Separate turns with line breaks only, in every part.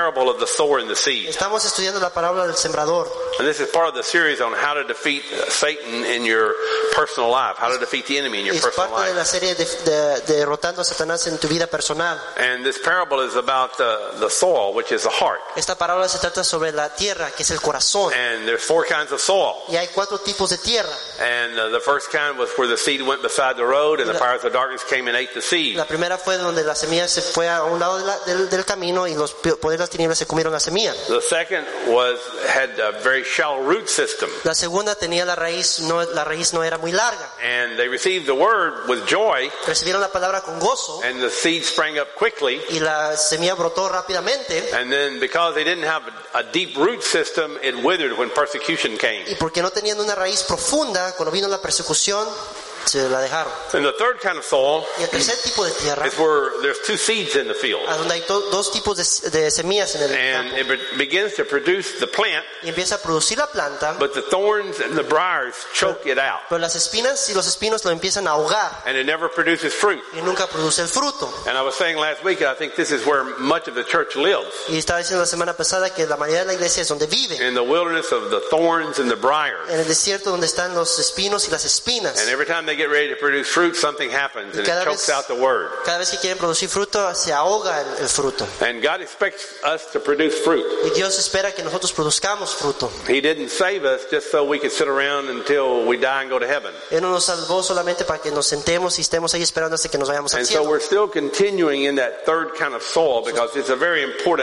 parable of the sower and the seed.
Estamos estudiando la parábola del sembrador.
And this is part of the series on how to defeat Satan in your personal life, how to defeat the enemy in your
Es
personal
parte de la
life.
serie de derrotando a Satanás en tu vida personal.
And this parable is about the soil, which is the heart.
Esta parábola se trata sobre la tierra, que es el corazón.
And there's 4 kinds of soil.
Y hay 4 tipos de tierra.
And the first kind was where the seed went beside the road, and the powers of darkness came and ate the seed.
La primera fue donde la semilla se fue a un lado del camino y los poderes de las tinieblas se comieron la semilla.
The second had a very shallow root system.
La segunda tenía la raíz no era muy larga.
And they received the word with joy,
Recibieron la palabra con gozo
and the seed sprang up quickly.
y la semilla brotó rápidamente.
And then because they didn't have a deep root system, it withered when persecution came.
Y porque no tenían una raíz profunda, cuando vino la persecución, se la dejaron.
And the third kind of soil
Y el tercer tipo de tierra,
is where there's 2 seeds in the field.
a donde hay 2 tipos de semillas en el
And
campo.
it begins to produce the plant,
Y empieza a producir la planta,
but the thorns and the briars choke it out.
pero las espinas y los espinos lo empiezan a ahogar
And it never produces fruit.
y nunca produce el fruto.
And I was saying last week, I think this is where much of the church lives.
Y estaba diciendo la semana pasada que la mayoría de la iglesia es donde vive,
In the wilderness of the thorns and the briars.
en el desierto donde están los espinos y las espinas.
And every time they get ready to produce fruit, something happens and it
Cada
chokes
vez-
out the word.
Cada vez que quieren producir fruto, se ahoga el fruto.
And God expects us to produce fruit.
Y Dios espera que nosotros produzcamos fruto.
He didn't save us just so we could sit around until we die and go to heaven.
Él no nos salvó solamente para que nos sentemos y estemos ahí esperando hasta que nos vayamos al
And so
cielo.
we're still continuing in that third kind of soil because it's a very important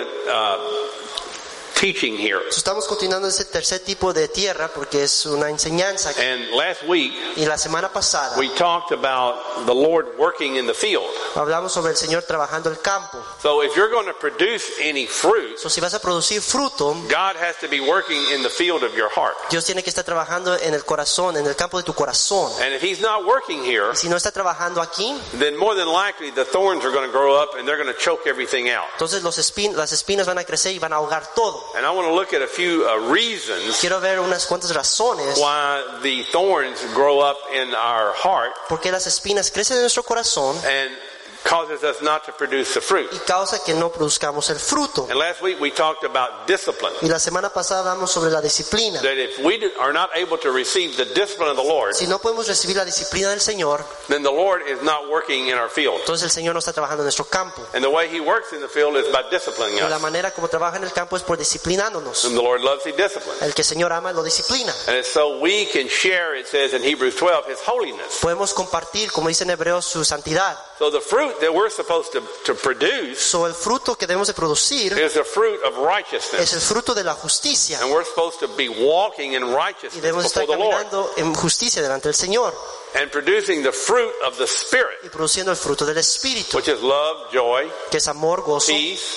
teaching here.
Estamos continuando ese tercer tipo de tierra porque es una enseñanza.
And last week
Y la semana pasada
we talked about the Lord working in the field.
hablamos sobre el Señor trabajando el campo.
So if you're going to produce any fruit,
So, si vas a producir fruto,
God has to be working in the field of your heart.
Dios tiene que estar trabajando en el corazón, en el campo de tu corazón.
And if He's not working here,
Si no está trabajando aquí,
then more than likely the thorns are going to grow up and they're going to choke everything out.
entonces las espinas van a crecer y van a ahogar todo.
And I want to look at a few reasons
Quiero ver unas cuantas razones
why the thorns grow up in our heart
por qué las espinas crecen en nuestro corazón
and causes us not to produce the fruit.
y causa que no produzcamos el fruto.
And last week we talked about discipline.
Y la semana pasada hablamos sobre la disciplina.
That if we are not able to receive the discipline of the Lord,
Si no podemos recibir la disciplina del Señor,
then the Lord is not working in our field.
entonces el Señor no está trabajando en nuestro campo.
And the way He works in the field is by disciplining
Y la
us.
manera como trabaja en el campo es por disciplinándonos.
And the Lord loves He disciplines.
El que el Señor ama lo disciplina.
And it's so we can share, it says in Hebrews 12, His holiness.
Podemos compartir, como dice en Hebreos, su santidad.
So the fruit that we're supposed to produce
So, el fruto que debemos de producir
is the fruit of
es
righteousness.
el fruto de la justicia.
And we're supposed to be walking in
Y
righteousness
debemos estar
before the Lord.
caminando en justicia delante del Señor.
And producing the fruit of the Spirit,
Y produciendo el fruto del Espíritu,
which is love, joy,
que es amor, gozo,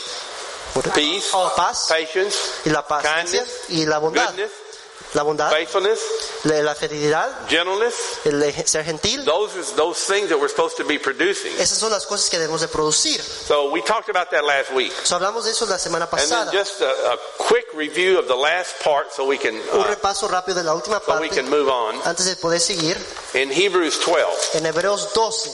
peace,
paz,
patience,
y la paciencia, y la bondad.
goodness,
La bondad,
faithfulness,
la fidelidad,
gentleness.
el ser gentil.
Those things that we're supposed to be producing.
Esas son las cosas que debemos de producir.
So we talked about that last week.
So, hablamos de eso la semana
And then
pasada.
just a quick review of the last part so we can
Un repaso rápido de la última parte
move on.
antes de poder seguir.
In Hebrews 12,
En Hebreos 12.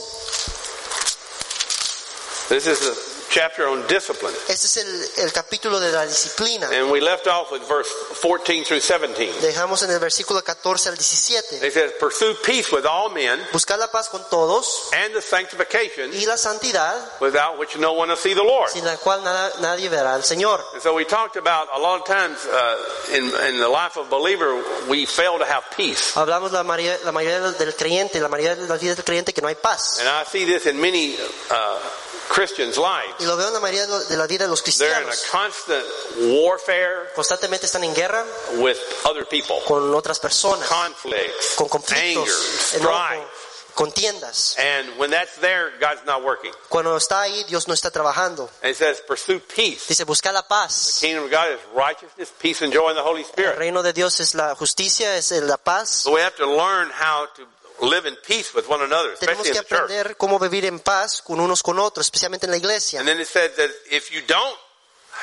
this is the chapter on discipline.
Este es el capítulo de la disciplina.
And we left off with verse 14 through 17.
Dejamos en el versículo 14 al 17.
It says, pursue peace with all men
Buscar la paz con todos
and the sanctification
y la santidad,
without which no one will see the Lord.
sin la cual nadie verá al Señor.
And so we talked about a lot of times in the life of a believer, we fail to have peace.
Hablamos la mayoría del creyente, la mayoría de las vidas del creyente que no hay paz.
And I see this in many Christians' lives.
Y lo veo en la mayoría de la vida de los
They're in a
cristianos.
constant warfare
Constantemente están en guerra
with other people.
con otras personas,
Conflicts,
con
anger,
conflictos,
strife.
enojo, contiendas.
And when that's there, God's not working.
Cuando está ahí, Dios no está trabajando.
And it says, pursue peace.
Dice, busca la paz.
The kingdom of God is righteousness, peace, and joy in the Holy
El
Spirit.
reino de Dios es la justicia, es la paz.
So we have to learn how to live in peace with one another,
Tenemos
especially
que
in the church.
aprender cómo vivir en paz con unos con otros, especialmente en la iglesia.
And then it says that if you don't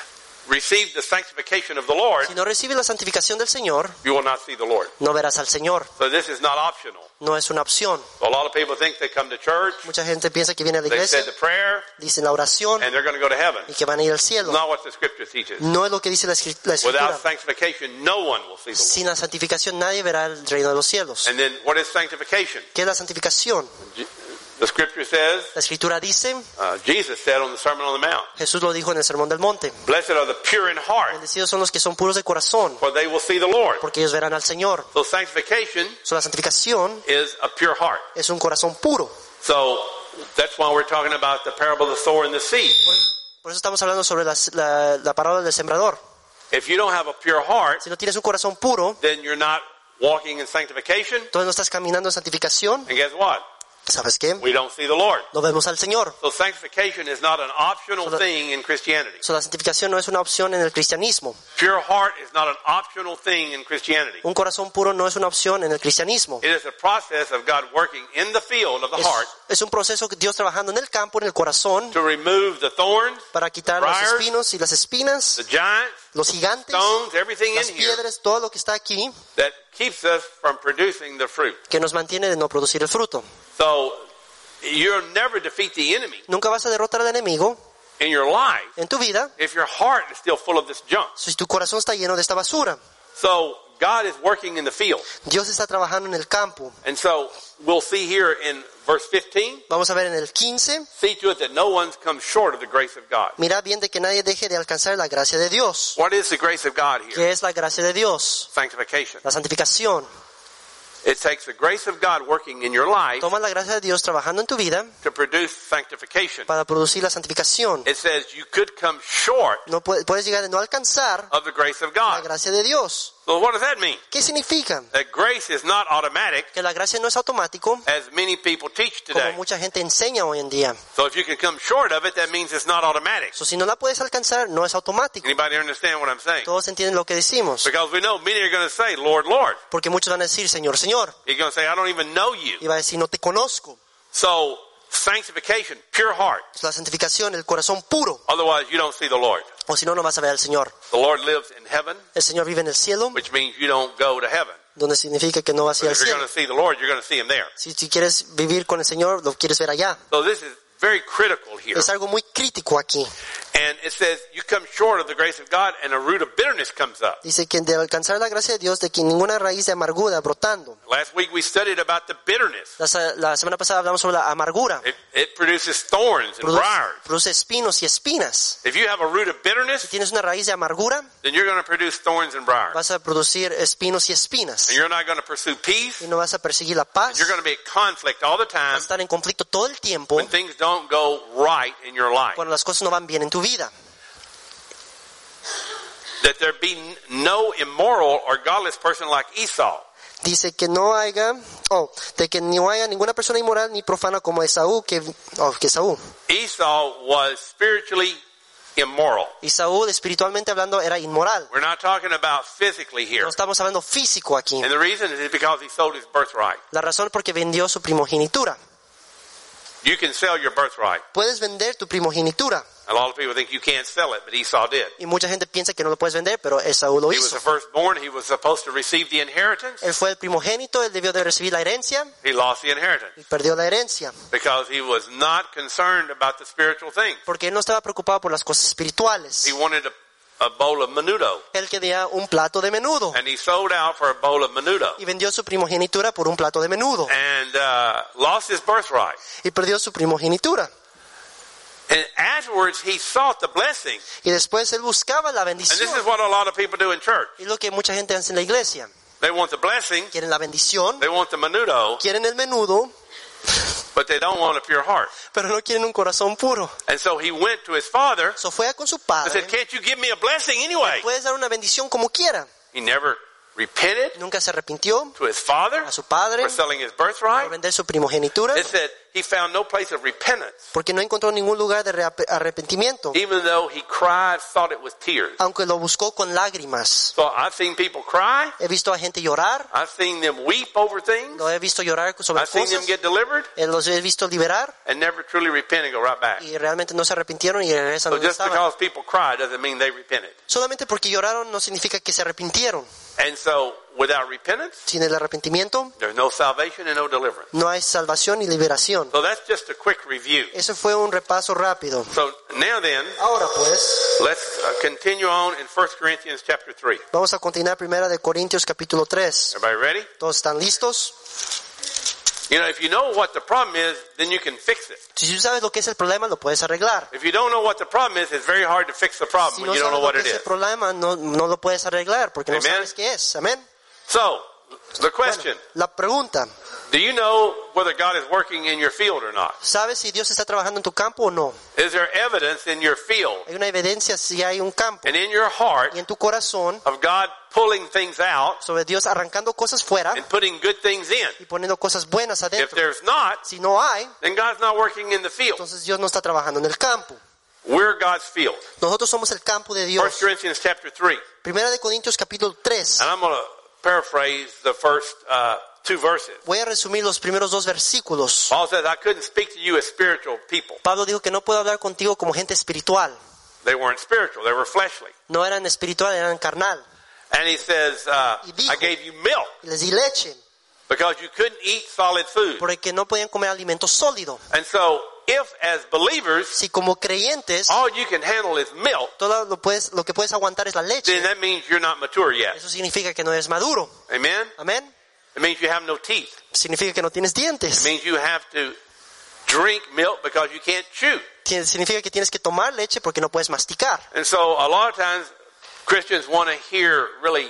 receive the sanctification of the Lord,
Si no recibes la santificación del Señor,
you will not see the Lord.
no verás al Señor.
So this is not optional.
No es una opción.
So a lot of people think they come to church,
Mucha gente piensa que viene a la
they say
iglesia,
the prayer,
dicen la oración
and they're going to go to heaven.
y que van a ir al cielo.
Not what the Scripture teaches.
No es lo que dice la
Without
Escritura.
sanctification, no one will see the Lord.
Sin la santificación nadie verá el reino de los cielos.
And then what is sanctification?
¿Qué es la santificación?
The Scripture says,
La Escritura dice,
Jesus said on the Sermon on the Mount,
Jesús lo dijo en el Sermón del Monte,
blessed are the pure in heart,
bendecidos son los que son puros de corazón,
for they will see the Lord.
porque ellos verán al Señor.
So sanctification
So, la santificación
is a pure heart.
es un corazón puro.
So that's why we're talking about the parable of the sower and the seed.
Por eso estamos hablando sobre la parábola del sembrador.
If you don't have a pure heart,
Si no tienes un corazón puro,
then you're not walking in sanctification.
entonces no estás caminando en santificación.
And guess what?
¿Sabes qué?
We don't see the Lord.
No vemos al Señor.
So sanctification is not an optional thing in Christianity.
So, la santificación no es una opción en el cristianismo.
Pure heart is not an optional thing in Christianity.
Un corazón puro no es una opción en el cristianismo.
It is a process of God working in the field of the heart
Es un proceso que Dios trabajando en el campo, en el corazón,
to remove the thorns,
para quitar los
briars,
espinos y las espinas,
the giants,
los gigantes,
stones, everything
las
in here
piedras, todo lo que está aquí,
that keeps us from producing the fruit.
que nos mantiene de no producir el fruto.
So you'll never defeat the enemy
Nunca vas a derrotar al enemigo
in your life
en tu vida
if your heart is still full of this junk.
si tu corazón está lleno de esta basura.
So God is working in the field.
Dios está trabajando en el campo.
And so we'll see here in verse 15,
Vamos a ver en el 15,
see to it that no one comes short of the grace of God.
mira bien de que nadie deje de alcanzar la gracia de Dios.
What is the grace of God here?
¿Qué es la gracia de Dios?
Sanctification.
La santificación.
It takes the grace of God working in your life
Toma la gracia de Dios trabajando en tu vida
to produce sanctification.
para producir la santificación.
It says you could come short
No puedes llegar a no alcanzar
of the grace of
la
God.
gracia de Dios.
So what does that mean?
¿Qué significa?
That grace is not automatic,
Que la gracia no es automático,
as many people teach
como
today.
mucha gente enseña hoy en día.
So if you can come short of it, that means it's not automatic.
So, si no la puedes alcanzar, no es automático.
Anybody understand what I'm saying?
Todos entienden lo que decimos.
Because we know many are going to say, Lord, Lord.
Porque muchos van a decir, Señor, Señor.
You're going to say, I don't even know you.
Y va a decir, no te conozco.
So sanctification, pure heart.
La santificación, el corazón puro.
Otherwise, you don't see the Lord.
O si no, no vas a ver al Señor.
The Lord lives in heaven,
El Señor vive en el cielo,
which means you don't go to heaven.
donde significa que no vas a ir
But
al
if you're going
cielo.
to see the Lord, you're going to see Him there.
Si quieres vivir con el Señor, lo quieres ver allá.
So this is very critical here.
Es algo muy crítico aquí.
And it says, you come short of the grace of God, and a root of bitterness comes up.
Dice que de alcanzar la gracia de Dios, de que ninguna raíz de amargura brotando.
Last week we studied about the bitterness.
La semana pasada hablamos sobre la amargura.
It produces thorns and briars.
Produce espinos y espinas.
If you have a root of
Si
bitterness,
tienes una raíz de amargura,
then you're going to produce thorns and briars.
vas a producir espinos y espinas.
And you're not going to pursue peace.
Y no vas a perseguir la paz.
You're going to be at conflict all the
Vas
time
a estar en conflicto todo el tiempo
when things don't go right in your life.
cuando las cosas no van bien en tu vida.
That there be no immoral or godless person like Esau.
Dice que no haya, de que no haya ninguna persona inmoral ni profana como Esaú, que Esaú.
Esau was spiritually immoral.
Esaú, espiritualmente hablando, era inmoral.
We're not talking about physically here.
No estamos hablando físico aquí.
And the reason is because he sold his birthright.
La razón es porque vendió su primogenitura.
You can sell your birthright.
Puedes vender tu primogenitura.
A lot of people think you can't sell it, but Esau did.
Y mucha gente piensa que no lo puedes vender, pero Esaú lo
He was
hizo.
the firstborn. He was supposed to receive the inheritance.
Él fue el primogénito, él debió de recibir la herencia
He lost the inheritance
y perdió la herencia.
because he was not concerned about the spiritual things.
Porque él no estaba preocupado por las cosas espirituales.
He wanted a bowl of menudo,
Él quería un plato de menudo.
and he sold out for a bowl of menudo
Y vendió su primogenitura por un plato de menudo.
and lost his birthright.
Y perdió su primogenitura.
And afterwards, he sought the blessing.
Y después él buscaba la
And this
bendición.
is what a lot of people do in church.
Y lo que mucha gente hace en la iglesia.
They want the blessing,
Quieren la bendición,
they want the menudo,
quieren el menudo,
but they don't want a pure heart.
pero no quieren un corazón puro.
And so he went to his father
So fue con su
and
padre.
said, can't you give me a blessing anyway?
Puedes dar una bendición como quiera.
He never repented
nunca se arrepintió
to his father
a su padre
for selling his
por
birthright.
vender su primogenitura,
It said he found no place of repentance,
porque no encontró ningún lugar de arrepentimiento,
even though he cried, thought it was tears.
aunque lo buscó con lágrimas.
So I've seen people cry.
He visto a gente llorar,
I've seen them weep over things.
lo he visto llorar sobre
I've seen them
cosas,
get delivered
los he visto liberar
and never truly repent and go right back.
y realmente no se arrepintieron y regresan
So
donde
just
estaban.
because people cry doesn't mean they repented.
Solamente porque lloraron no significa que se arrepintieron.
And so without repentance,
Sin el arrepentimiento
there's no salvation and no deliverance.
no hay salvación ni liberación.
So that's just a quick review.
Eso fue un repaso rápido.
So now then,
Ahora pues,
let's continue on in 1 Corinthians chapter 3.
vamos a continuar primera de Corintios capítulo 3.
Everybody ready?
¿Todos están listos?
You know, if you know what the problem is, then you can fix it.
Si tú sabes lo que es el problema, lo puedes arreglar.
If you don't know what the problem is, it's very hard to fix the problem
Si
when
no
you don't
sabes
know
lo
what
que
it
es el
is.
problema, no lo puedes arreglar porque no
Amen.
sabes qué es. Amén.
So, the
Bueno,
question,
la pregunta,
do you know whether God is working in your field or not?
¿sabes si Dios está trabajando en tu campo o no?
Is there evidence in your field
Hay una evidencia si hay un campo
and in your heart
y en tu corazón
of God pulling things out
sobre Dios arrancando cosas fuera
and putting good things in?
y poniendo cosas buenas
If
adentro.
there's not,
Si no hay,
then God's not working in the field.
entonces Dios no está trabajando en el campo.
We're God's field.
Nosotros somos el campo de
1
Dios.
Corinthians chapter 3.
Primera de Corintios capítulo 3.
And I'm going to paraphrase the first two verses.
Voy a resumir los primeros dos versículos.
Paul says, I couldn't speak to you as spiritual people.
Pablo dijo que no puedo hablar contigo como gente espiritual.
They weren't spiritual, they were fleshly.
No eran espiritual, eran carnal.
And he says,
Y dijo,
I gave you milk
y les di leche,
because you couldn't eat solid food.
porque no podían comer alimento sólido.
And so, if as believers,
Si como creyentes,
all you can handle is milk,
todo lo que puedes aguantar es la
then
leche,
that means you're not mature yet.
eso significa que no eres maduro.
Amen?
Amén.
It means you have no teeth.
Significa que no tienes
It
dientes.
means you have to drink milk because you can't chew.
Significa que tienes que tomar leche porque no puedes masticar.
And so, a lot of times, Christians want to hear really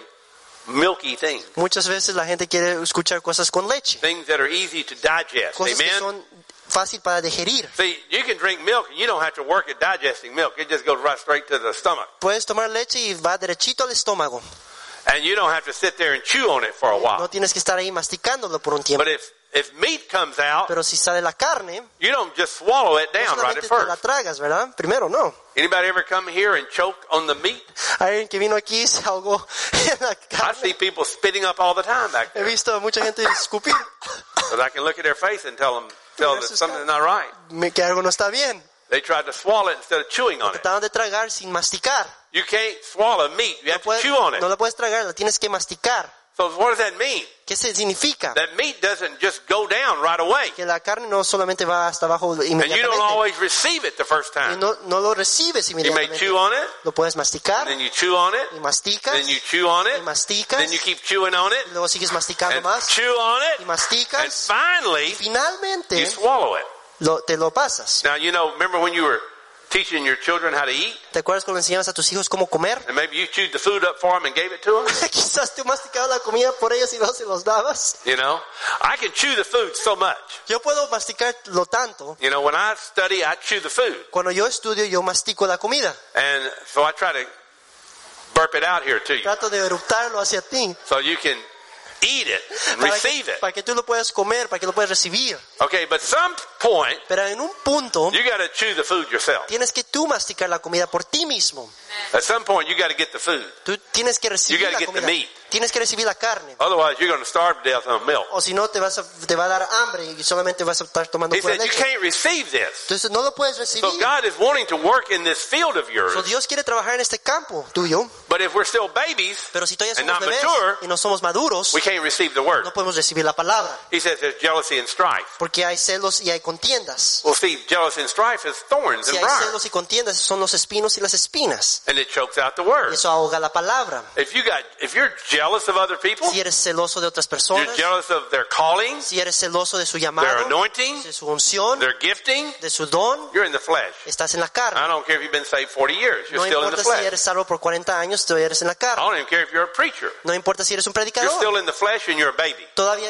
milky things.
Muchas veces la gente quiere escuchar cosas con leche,
Things that are easy to digest.
cosas que
Amen?
son fácil para digerir.
See, you can drink milk and you don't have to work at digesting milk. It just goes right straight to the stomach.
Puedes tomar leche y va derechito al estómago.
And you don't have to sit there and chew on it for a
No
while.
tienes que estar ahí masticándolo por un tiempo.
But if meat comes out,
Pero si sale la carne,
you don't just swallow it
no
down right at
solamente te la
first.
tragas, ¿verdad? Primero no.
Anybody ever come here and choke on the meat?
Alguien que vino aquí se ahogó en la
I
carne.
see people spitting up all the time back
He
there.
visto a mucha gente escupir.
Because I can look at their face and tell that something's not right.
Que algo no está bien.
They tried to swallow it instead of chewing on it.
Trataron de tragar sin masticar.
You can't swallow meat. You have to chew on it.
No la puedes tragar, la tienes que masticar.
So what does that mean?
¿Qué significa?
That meat doesn't just go down right away.
Que la carne no solamente va hasta abajo
And you don't
inmediatamente.
always receive it the first
Y
time.
no lo recibes
You may
inmediatamente.
chew on it,
Lo puedes masticar
then you chew on it,
y masticas
then you chew on
y
it,
masticas
then you keep chewing on
y
it,
luego sigues masticando
and
más
chew on
y
it, and
masticas y
finally
finalmente
you swallow it.
te lo pasas.
Now, you know, remember when you were teaching your children how to eat?
¿Te acuerdas cuando enseñabas a tus hijos cómo comer?
And maybe you chewed the food up for them and gave it to them?
Quizás tú masticabas la comida por ellos y no se los dabas.
You know, I can chew the food so much.
Yo puedo masticarlo tanto.
You know, when I study, I chew the food.
Cuando yo estudio, yo mastico la comida.
And so I try to burp it out here to you
Trato de eructarlo hacia ti
so you can eat it and receive it.
para que tú lo puedas comer, para que lo puedas recibir.
Okay, but some point,
Pero en un punto,
you got to chew the food yourself.
tienes que tú masticar la comida por ti mismo.
At some point, you got to get the food.
Tú tienes que recibir
You gotta
la
get the
comida.
meat.
Tienes que recibir la carne.
Otherwise, you're going to starve to death on milk.
O si no, te va a dar hambre y solamente vas a estar tomando
He
pura
said, you
leche.
can't receive this.
Entonces no lo puedes recibir.
So God is wanting to work in this field of
So
yours.
Dios quiere trabajar en este campo tuyo.
But if we're still babies
Pero si todavía
and
somos
not
bebés
mature,
y no somos maduros,
we can't receive the word.
no podemos recibir la palabra.
He says there's jealousy and strife.
Porque hay celos y hay contiendas.
Well, see, jealousy and strife is thorns
Si
and
hay
briars.
celos y contiendas, son los espinos y las espinas.
And it chokes out the word.
Eso ahoga la palabra.
If you're jealous of other people,
Si eres celoso de otras
you're
personas,
jealous of their callings,
si eres celoso de su
their
llamado,
anointing,
de su unción,
their gifting,
de su don,
you're in the flesh.
estás en la carne.
I don't care if you've been saved 40 years, you're
No
still in the
importa si
flesh.
eres salvo por 40 años, todavía eres en la
I
carne.
don't even care if you're a preacher.
No importa si eres un
You're
predicador,
still in the flesh and you're a baby.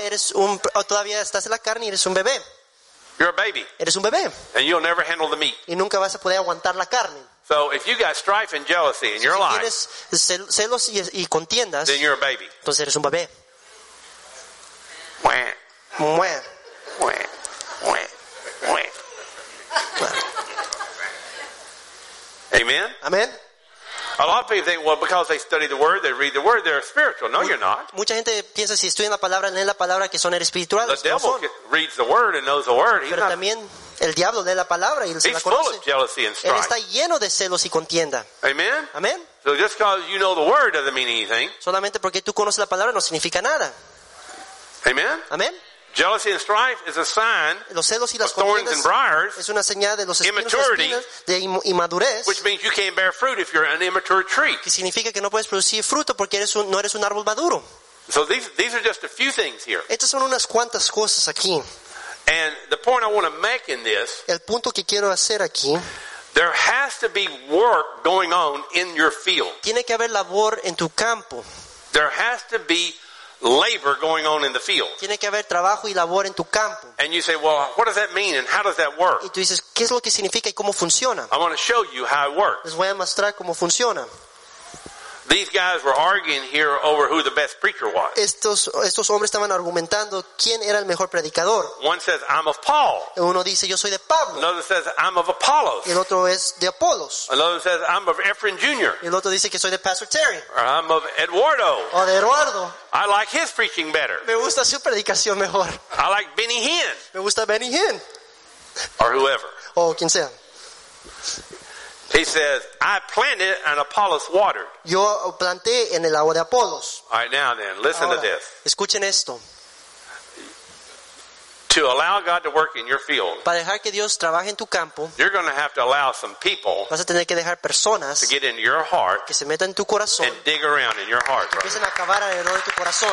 todavía estás en la carne y eres un bebé.
You're a baby.
Eres un bebé
And you'll never handle the meat.
y nunca vas a poder aguantar la carne.
So if you got strife and jealousy in your
Si
life,
tienes celos y contiendas,
then you're a baby.
entonces eres un bebé.
Wah,
Mua.
wah, wah, wah. Amen?
Amén.
A lot of people think, well, because they study the Word, they read the Word, they're spiritual. No, you're not.
Mucha gente piensa si estudian la palabra, leen la palabra, que son
The
espirituales. No
devil
son.
reads the Word and knows the Word. He's,
Pero
not,
también el diablo lee la palabra y se la
he's full
conoce.
of jealousy and
Él
strife.
está lleno de celos y contienda.
Amen?
Amén.
So just because you know the Word doesn't mean anything.
Solamente porque tú conoces la palabra no significa nada.
Amen?
Amén.
Jealousy and strife is a sign
Los celos y las
of thorns and
contiendas
briars,
es una señal de los espinos y
immaturity,
espinas, de inmadurez,
which means you can't bear fruit if you're an immature tree.
que significa que no puedes producir fruto porque no eres un árbol maduro.
So these are just a few things here.
Estas son unas cuantas cosas aquí.
And the point I want to make in this,
El punto que quiero hacer aquí,
there has to be work going on in your field.
tiene que haber labor en tu campo.
There has to be labor going on in the field.
Tiene que haber trabajo y labor en tu campo.
And you say, well, what does that mean and how does that work?
Y tú dices, ¿qué es lo que significa y cómo funciona?
I want to show you how it works.
Les voy a mostrar cómo funciona.
These guys were arguing here over who the best preacher was.
Estos hombres estaban argumentando quién era el mejor predicador.
One says, I'm of Paul.
Uno dice, yo soy de Pablo.
Another says, I'm of Apollos.
Y el otro es de Apolos.
Another says, I'm of Ephraim Jr.
Y el otro dice que soy de Pastor Terry.
Or I'm of Eduardo.
O de Eduardo.
I like his preaching better.
Me gusta su predicación mejor.
I like Benny Hinn.
Me gusta Benny Hinn.
Or whoever.
O quien sea.
He says, I planted and Apollos watered.
Yo planté en el agua de Apolos.
All right, now then, listen
Ahora,
to this.
escuchen esto.
To allow God to work in your field,
Para dejar que Dios trabaje en tu campo,
you're going to have to allow some people
vas a tener que dejar
to
personas
get into your heart
que se metan en tu corazón,
and dig around in your heart.
que
Brother.
empiecen a cavar alrededor de tu corazón.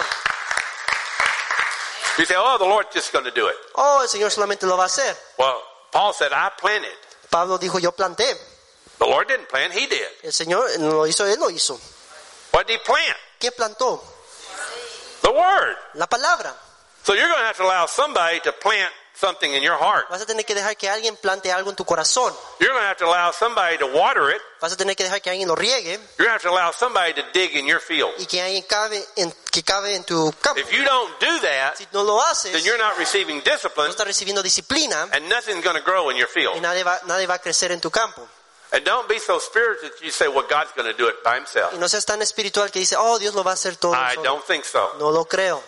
You say, oh, the Lord's just going to do it.
Oh, el Señor solamente lo va a hacer.
Well, Paul said, I planted.
Pablo dijo, yo planté.
The Lord didn't plant, he did.
El Señor no lo hizo, Él lo hizo.
What did he plant?
¿Qué plantó?
The Word.
La palabra.
So you're going to have to allow somebody to plant something in your heart.
Vas a tener que dejar que alguien plante algo en tu corazón.
You're going to have to allow somebody to water it.
Vas a tener que dejar que alguien lo riegue
You're going to have to allow somebody to dig in your field.
y que alguien cabe en tu campo.
If you don't do that,
Si no lo haces,
then you're not receiving
no
discipline
estás recibiendo disciplina
and nothing's going to grow in your
y
field.
nadie va a crecer en tu campo.
And don't be so spiritual that you say, well, God's going to do it by himself.
Y no seas tan espiritual que dice, oh, Dios lo va a hacer todo
I
solo.
don't think so.
No lo creo.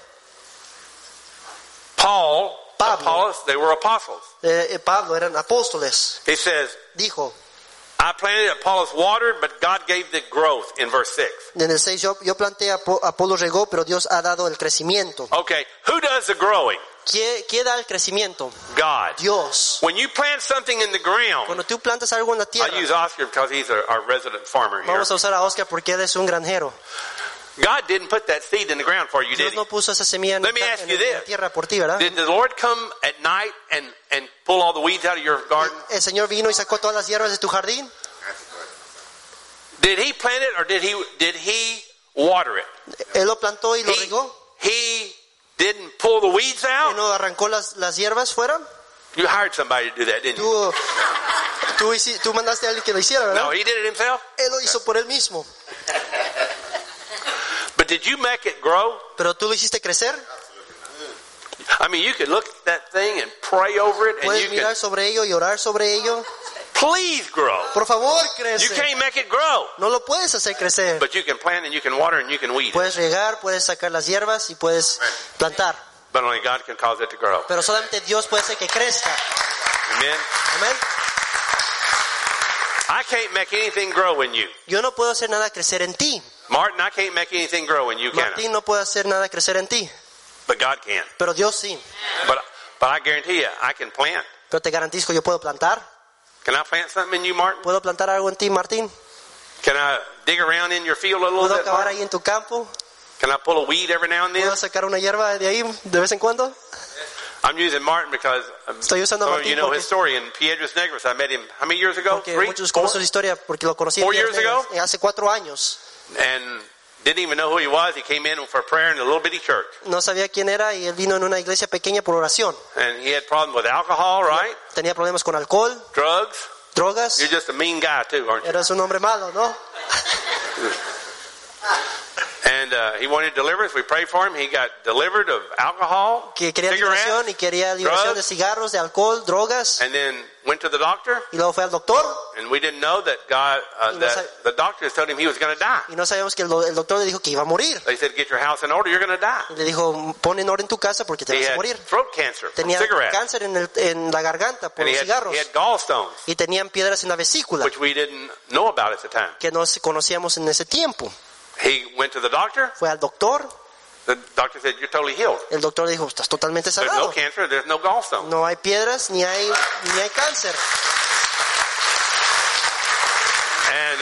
Paul,
Pablo.
Apollos, they were apostles.
Pablo eran apóstoles.
He says,
Dijo,
I planted, Apollos watered, but God gave the growth in verse 6.
en el 6, yo planté, Apolo regó, pero Dios ha dado el crecimiento.
Okay, who does the growing?
¿Qué da el crecimiento?
God.
Dios.
When you plant something in the ground,
Cuando tú plantas algo en la tierra,
I'll use Oscar because he's our resident farmer here.
vamos a usar a Oscar porque él es un granjero.
God didn't put that seed in the ground for you, did
Dios
he?
no puso esa semilla en
Let me ask you
la
this.
tierra por ti, ¿verdad?
Did the Lord come at night and pull all the weeds out of your garden?
El Señor vino y sacó todas las hierbas de tu jardín.
Did he plant it or did he water it?
Él lo plantó y lo regó.
He didn't pull the weeds
Él
out?
no arrancó las hierbas fuera.
You hired somebody to do that, didn't you?
Tú mandaste a alguien que lo hiciera, ¿verdad?
No, he did it himself.
Él lo hizo por él mismo.
But did you make it grow?
Pero tú lo hiciste crecer.
I mean, you could look at that thing and pray over it and
Puedes
you can
mirar sobre ello y orar sobre ello.
please grow.
Por favor,
You
crece.
can't make it grow.
No lo puedes hacer crecer.
But you can plant and you can water and you can weed it.
Puedes regar, puedes sacar las hierbas y puedes plantar.
But only God can cause it to grow.
Pero solamente Dios puede hacer que crezca.
Amen?
Amén.
I can't make anything grow in you.
Yo no puedo hacer nada crecer en ti.
Martin, I can't make anything grow in you, can I?
Martín no puede hacer nada crecer en ti.
But God can.
Pero Dios sí.
But I guarantee you, I can plant.
Pero te garantizo, yo puedo plantar.
Can I plant something in you, Martin?
¿Puedo plantar algo en ti, Martín?
Can I dig around in your field a little
¿Puedo
bit,
acabar
Martin?
ahí en tu campo?
Can I pull a weed every now and then?
¿Puedo sacar una hierba de ahí de vez en cuando?
I'm using Martin because
Estoy usando a
some of you
Martín
know
porque,
his story in Piedras Negras. I met him how many years ago?
porque
3?
muchos
4?
conocen su historia porque lo conocí en
4 years
Piedras
ago?
Negras, hace 4 años.
And didn't even know who he was. He came in for prayer in a little bitty church.
No sabía quién era y él vino en una iglesia pequeña por oración.
And he had problems with alcohol, right?
Tenía problemas con alcohol,
Drugs.
drogas.
You're just a mean guy too, aren't you?
Eras un hombre malo, ¿no?
And he wanted deliverance. We prayed for him. He got delivered of alcohol,
Que quería liberación y
cigarettes,
quería liberación de
drugs,
cigarros, de alcohol, drogas.
and then went to the doctor.
Y luego fue al doctor.
And we didn't know that God,
Y no
that the doctors told him he was going to die.
Y no sabíamos que el doctor le dijo que iba a morir.
They said, "Get your house in order. You're going to die."
Y le dijo, pon en orden tu casa porque te
He
vas a
had
morir.
throat cancer from
Tenía
cigarettes,
cáncer en la garganta por
and
los cigarros.
he had gallstones,
Y tenían piedras en la vesícula
which we didn't know about at the time.
que no conocíamos en ese tiempo.
He went to the doctor.
Fue al doctor.
The doctor said, "You're totally healed.
El doctor le dijo, estás totalmente
There's no
sanado.
cancer. There's no gallstone."
No hay piedras ni hay cáncer.
And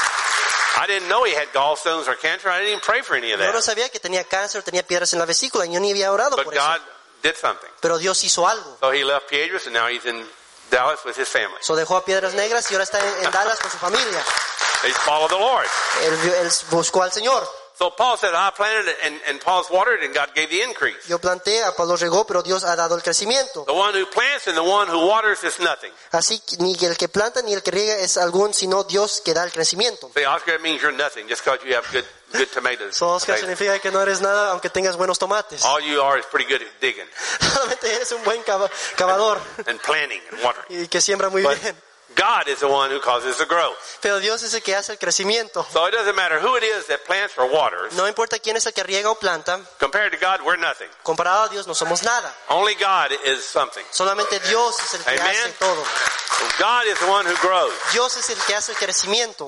I didn't know he had gallstones or cancer. I didn't even pray for any of
Yo no
that.
sabía que tenía cáncer, tenía piedras en la vesícula. Yo ni había orado
But
por eso.
God did something.
Pero Dios hizo algo.
So he left Piedras, and now he's in Dallas with his family.
So dejó a Piedras Negras y ahora está en Dallas con su familia.
He's followed the Lord.
Él buscó al Señor.
So Paul said, "I planted it, and Paul's watered, and God gave the increase."
Yo planté, Apolo regó, pero Dios ha dado el crecimiento.
The one who plants and the one who waters is nothing.
Así que ni el que planta ni el que riega es algún, sino Dios que da el crecimiento.
See, Oscar, it means you're nothing just because you have good tomatoes.
So, Oscar, significa que no eres nada aunque tengas buenos tomates.
All you are is pretty good at digging
Solamente eres un buen cavador
and planting and watering.
y que siembra muy
But
bien.
God is the one who causes the growth.
Pero Dios es el que hace el crecimiento.
So it doesn't matter who it is that plants or waters.
No importa quién es el que riega o planta,
Compared to God, we're nothing.
comparado a Dios no somos nada.
Only God is something.
Solamente Dios es el que
Amen.
hace todo.
God is the one who grows.
Dios es el que hace el crecimiento.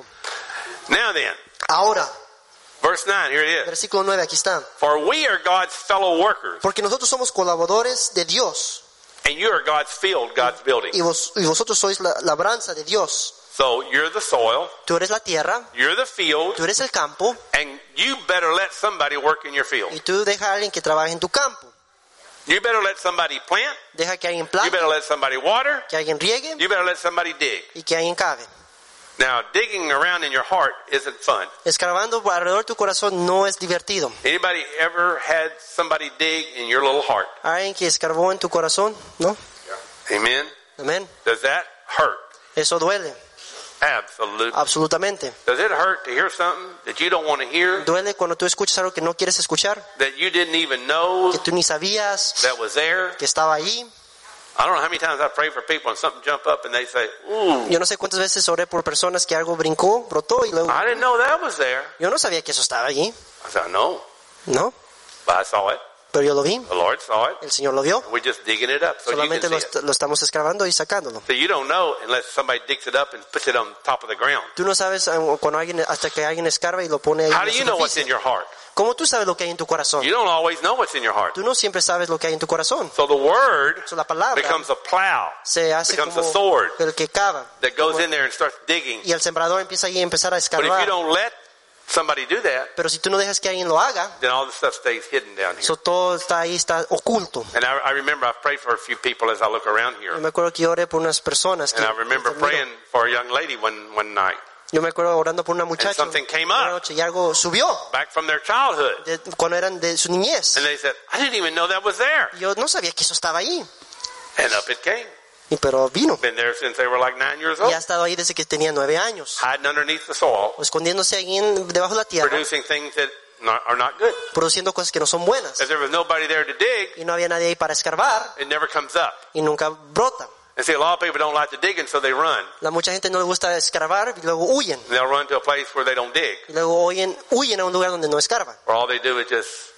Now then,
Ahora,
verse 9, here it is.
versículo 9, aquí está.
For we are God's fellow workers,
Porque nosotros somos colaboradores de Dios
and you are God's field, God's building.
y vosotros sois la labranza de Dios.
So you're the soil,
Tú eres la tierra,
you're the field,
tú eres el campo
and you better let somebody work in your field.
y tú deja a alguien que trabaje en tu campo.
You better let somebody plant,
Deja que alguien
you
plante,
better let somebody water,
que alguien riegue
you better let somebody dig.
y que alguien cave.
Now, digging around in your heart isn't fun.
Escarbando alrededor de tu corazón no es divertido.
Anybody ever had somebody dig in your little heart?
Alguien que escarbó en tu corazón, ¿no?
Amen?
Amén.
Does that hurt?
Eso duele,
Absolutely.
absolutamente.
Does it hurt to hear something that you don't want to hear,
Duele cuando tú escuchas algo que no quieres escuchar,
that you didn't even know
que tú ni sabías
that was there?
que estaba ahí.
I don't know how many times I pray for people and something jump up and they say, ooh,
Yo no sé cuántas veces oré por personas que algo brincó, brotó y luego
I didn't know that was there.
yo no sabía que eso estaba allí,
I said, no,
¿no?
but I saw it.
Pero yo lo vi,
The Lord saw it.
el Señor lo vio.
We're just digging it up so you can
Solamente
see it.
lo estamos escarbando y sacándolo.
So you don't know unless somebody digs it up and puts it on top of the ground.
Tú no sabes cuando hasta que alguien escarba y lo pone ahí
How
en
do
la
you know what's in
superficie.
your heart?
¿Cómo tú sabes lo que hay en tu corazón?
You don't always know what's in your heart.
Tú no siempre sabes lo que hay en tu corazón.
So the word
So, la palabra
becomes a plow
se hace
becomes
como
a sword
el que cava
that goes in there and starts digging.
y el sembrador empieza ahí a empezar a
But if you
escarbar.
don't let somebody do that,
Pero si tú no dejas que alguien lo haga,
then all the stuff stays hidden down here.
eso todo está ahí, está oculto.
And I remember I've prayed for a few people as I look around here.
Yo me acuerdo que yo oré por unas personas que
And I remember praying for a young lady one night,
yo me acuerdo orando por una muchacha
And something came
una
up.
noche y algo subió
back from their childhood.
cuando eran de su niñez.
And they said, I didn't even know that was there.
Y yo no sabía que eso estaba ahí,
And up it came.
pero vino.
Been there since they were like 9 years
Y
old.
ha estado ahí desde que tenía 9 años,
Hiding underneath the soil,
escondiéndose ahí debajo de la tierra,
producing things that are not good.
produciendo cosas que no son buenas.
If there was nobody there to dig,
Y no había nadie ahí para escarbar
it never comes up.
y nunca brota.
And see, a lot of people don't like to dig, and so they run.
La mucha gente no le gusta escarbar y luego huyen.
And they'll run to a place where they don't dig,
Y luego huyen a un lugar donde no escarban.
where all they do is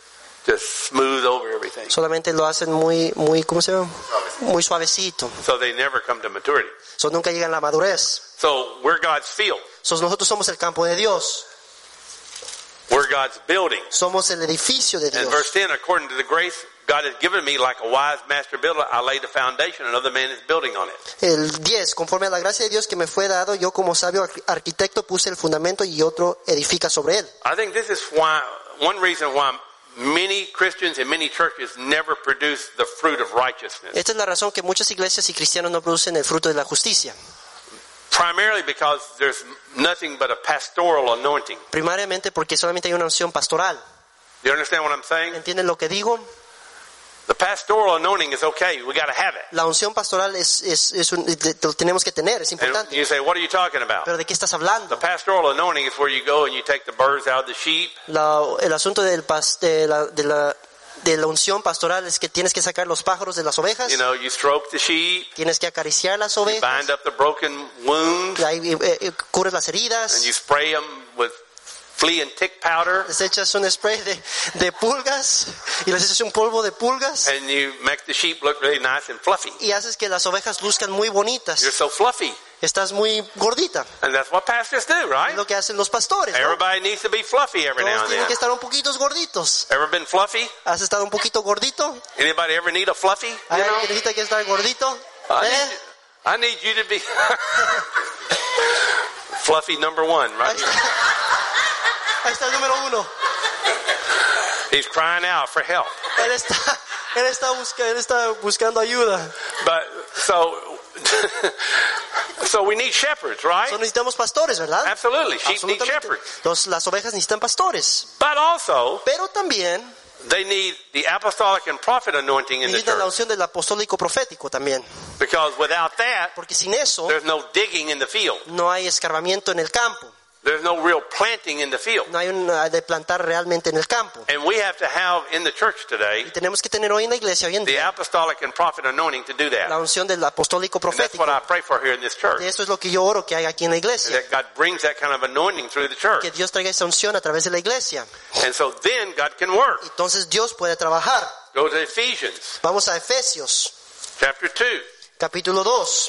just smooth over everything.
Solamente lo hacen muy, ¿cómo se llama? Muy suavecito.
So they never come to maturity.
So nunca llegan a la madurez.
So we're God's field.
So nosotros somos el campo de Dios.
We're God's building.
Somos el edificio de
And
Dios.
verse 10, according to the grace God has given me, like a wise master builder, I laid the foundation, another man is building on it.
El 10, conforme a la gracia de Dios que me fue dado, yo como sabio arquitecto puse el fundamento y otro edifica sobre él.
I think this is why, one reason why many Christians and many churches never produce the fruit of righteousness.
Esta es la razón que muchas iglesias y cristianos no producen el fruto de la justicia.
Primarily because there's nothing but a pastoral anointing.
Primariamente porque solamente hay una unción pastoral.
Do you understand what I'm saying?
¿Entienden lo que digo?
The pastoral anointing is okay. We got to have it.
La unción pastoral lo tenemos que tener, es
And
importante.
you say, what are you talking about?
Pero ¿de qué estás hablando?
The pastoral anointing is where you go and you take the birds out of the sheep.
El asunto de la unción pastoral es que tienes que sacar los pájaros de las ovejas,
You know, you stroke the sheep,
tienes que acariciar las
you
ovejas,
bind up the broken wounds,
y ahí, cubres las
and
heridas,
you spray them with flea and tick powder,
les echas un spray de pulgas y les echas un polvo de pulgas
and you make the sheep look really nice and fluffy.
y haces que las ovejas luzcan muy
You're
bonitas.
so fluffy.
Estás muy gordita.
And that's what pastors do,
Es
right?
lo que hacen los pastores, ¿no?
Everybody needs to be fluffy every now
Todos
and
tienen
then.
que estar un poquito gorditos.
Ever been fluffy?
¿Has estado un poquito gordito?
Anybody ever need a fluffy? You
¿Hay
know?
alguien que necesita que estar gordito? ¿Eh?
I need you to be fluffy number one, right?
Ahí está el número 1.
He's crying out for help.
Él está buscando ayuda.
But so we need shepherds, right?
So necesitamos pastores, ¿verdad?
Absolutely. Sheep need
Absolutamente.
shepherds.
Las ovejas necesitan pastores.
But also,
Pero también
they need the apostolic and prophet anointing in the
necesitan la
church.
unción del apostólico profético también.
Because without that,
Porque sin eso
there's no digging in the field.
no hay escarbamiento en el campo.
There's no real planting in the field.
No hay de plantar realmente en el campo.
And we have to have in the church today
Y tenemos que tener hoy en la iglesia, hoy en
the
día,
apostolic and prophet anointing to do
la
that.
unción del apostólico
And that's
profético.
what I pray for here in this church.
Eso es lo que yo oro que haya aquí en la iglesia.
That God brings that kind of anointing through the church.
Que Dios traiga esa unción a través de la iglesia.
And so then God can work.
Entonces Dios puede trabajar.
Go to Ephesians
Vamos a Efesios,
chapter 2.
capítulo 2.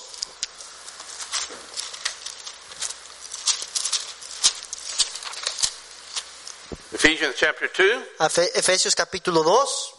Ephesians chapter 2.
Efesios capítulo 2.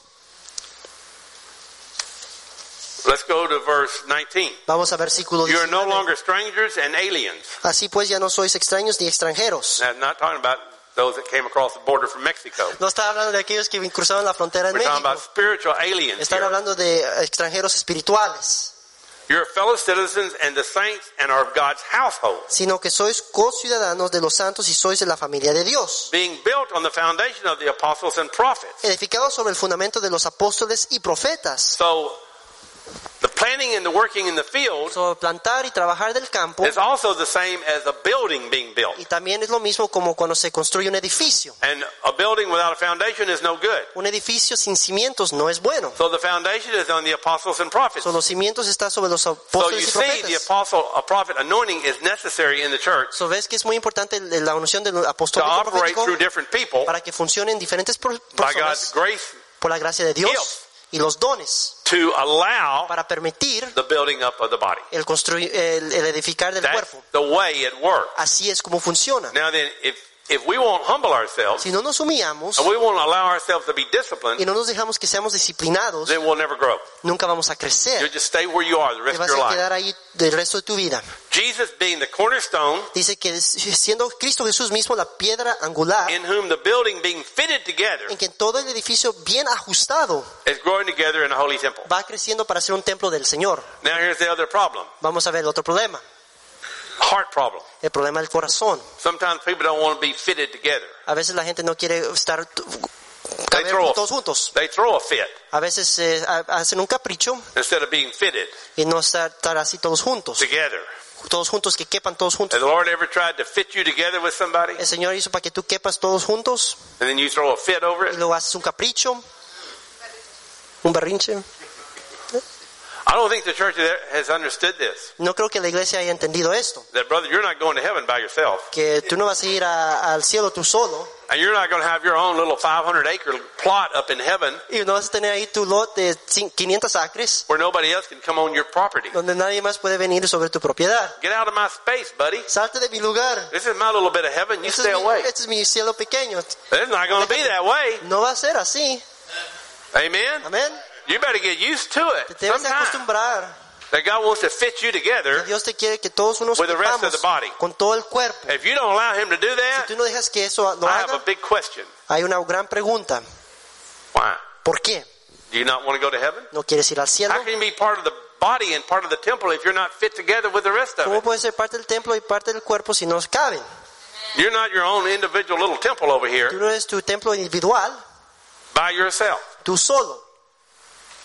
Let's go to verse 19.
Vamos a versículo
You are no
19.
longer strangers and aliens.
Así pues ya no sois extraños ni extranjeros.
Now, I'm not talking about those that came across the border from Mexico.
No está hablando de aquellos que cruzaron la frontera en
We're talking
México.
about spiritual aliens
Están
here.
hablando de extranjeros espirituales.
You're fellow citizens and the saints and are of God's household,
Sino que sois co-ciudadanos de los santos y sois de la familia de Dios.
being built on the foundation of the apostles and prophets.
Edificados sobre el fundamento de los apóstoles y profetas.
So, the planting and the working in the field
So, plantar y trabajar del campo.
is also the same as a building being built.
Y también es lo mismo como cuando se construye un edificio.
And a building without a foundation is no good.
Un edificio sin cimientos no es bueno.
So the foundation is on the apostles and prophets.
So, los cimientos están sobre los
So you
apóstoles y
see the
profetas.
prophet anointing is necessary in the church
So, ves que es muy importante la unción del
to
apostólico
operate
profético
through different people
para que funcionen diferentes
by God's
personas
grace
por la gracia de Dios
gifts.
y los dones
to allow
para permitir
the building up of the body.
el edificar del
That's
cuerpo.
the way it works.
Así es como funciona.
Now then, if we won't humble ourselves
Si no nos humillamos
and we won't allow ourselves to be disciplined,
y no nos dejamos que seamos disciplinados,
then we'll never grow.
nunca vamos a
You'll
crecer.
just stay where you are the
Te
rest of
vas
your
a
life.
quedar ahí del resto de tu vida.
Jesus being the cornerstone,
Dice que siendo Cristo Jesús mismo la piedra angular,
in whom the building being fitted together
en que todo el edificio bien ajustado
is growing together in a holy temple.
va creciendo para ser un templo del Señor.
Now here's the other problem.
Vamos a ver el otro problema,
Heart problem.
el problema del corazón.
Sometimes people don't want to be fitted together.
A veces la gente no quiere estar
They throw
todos juntos.
a fit
A veces hacen un capricho
instead of being fitted
y no estar así todos juntos.
together.
Todos juntos, que quepan todos
Has
juntos.
the Lord ever tried to fit you together with somebody
El Señor hizo para que tú quepas todos juntos
and then you throw a fit over
y
it?
luego haces un capricho, un berrinche.
I don't think the church has understood this.
No creo que la iglesia haya entendido esto.
That, brother, you're not going to heaven by yourself.
Que tú no vas a ir al cielo tú solo
And you're not going to have your own little 500-acre plot up in heaven
y no vas a tener ahí tu lot de 500 acres
where nobody else can come on your property.
donde nadie más puede venir sobre tu propiedad.
Get out of my space, buddy.
Salte de mi lugar.
This is my little bit of heaven. You stay away.
Este es mi cielo pequeño.
It's not going to be that way.
No va a ser así.
Amen?
Amén.
You better get used to
Te
it
debes de
sometime.
acostumbrar.
That God wants to fit you together.
Dios te quiere que todos unos
With the rest of
quepamos
the body.
con todo el cuerpo.
If you don't allow Him to do
Si
that,
tú no dejas que eso lo
I have a
haga,
big question.
hay una gran pregunta.
Why?
¿Por qué?
Do you not want to go to heaven?
¿No quieres ir al cielo?
How can you be part of the body and part of the temple if you're not fit together with the rest of
¿Cómo
it?
puedes ser parte del templo y parte del cuerpo si no caben?
You're not your own individual little temple over
Tú
here
no eres tu templo individual,
by yourself.
tú solo.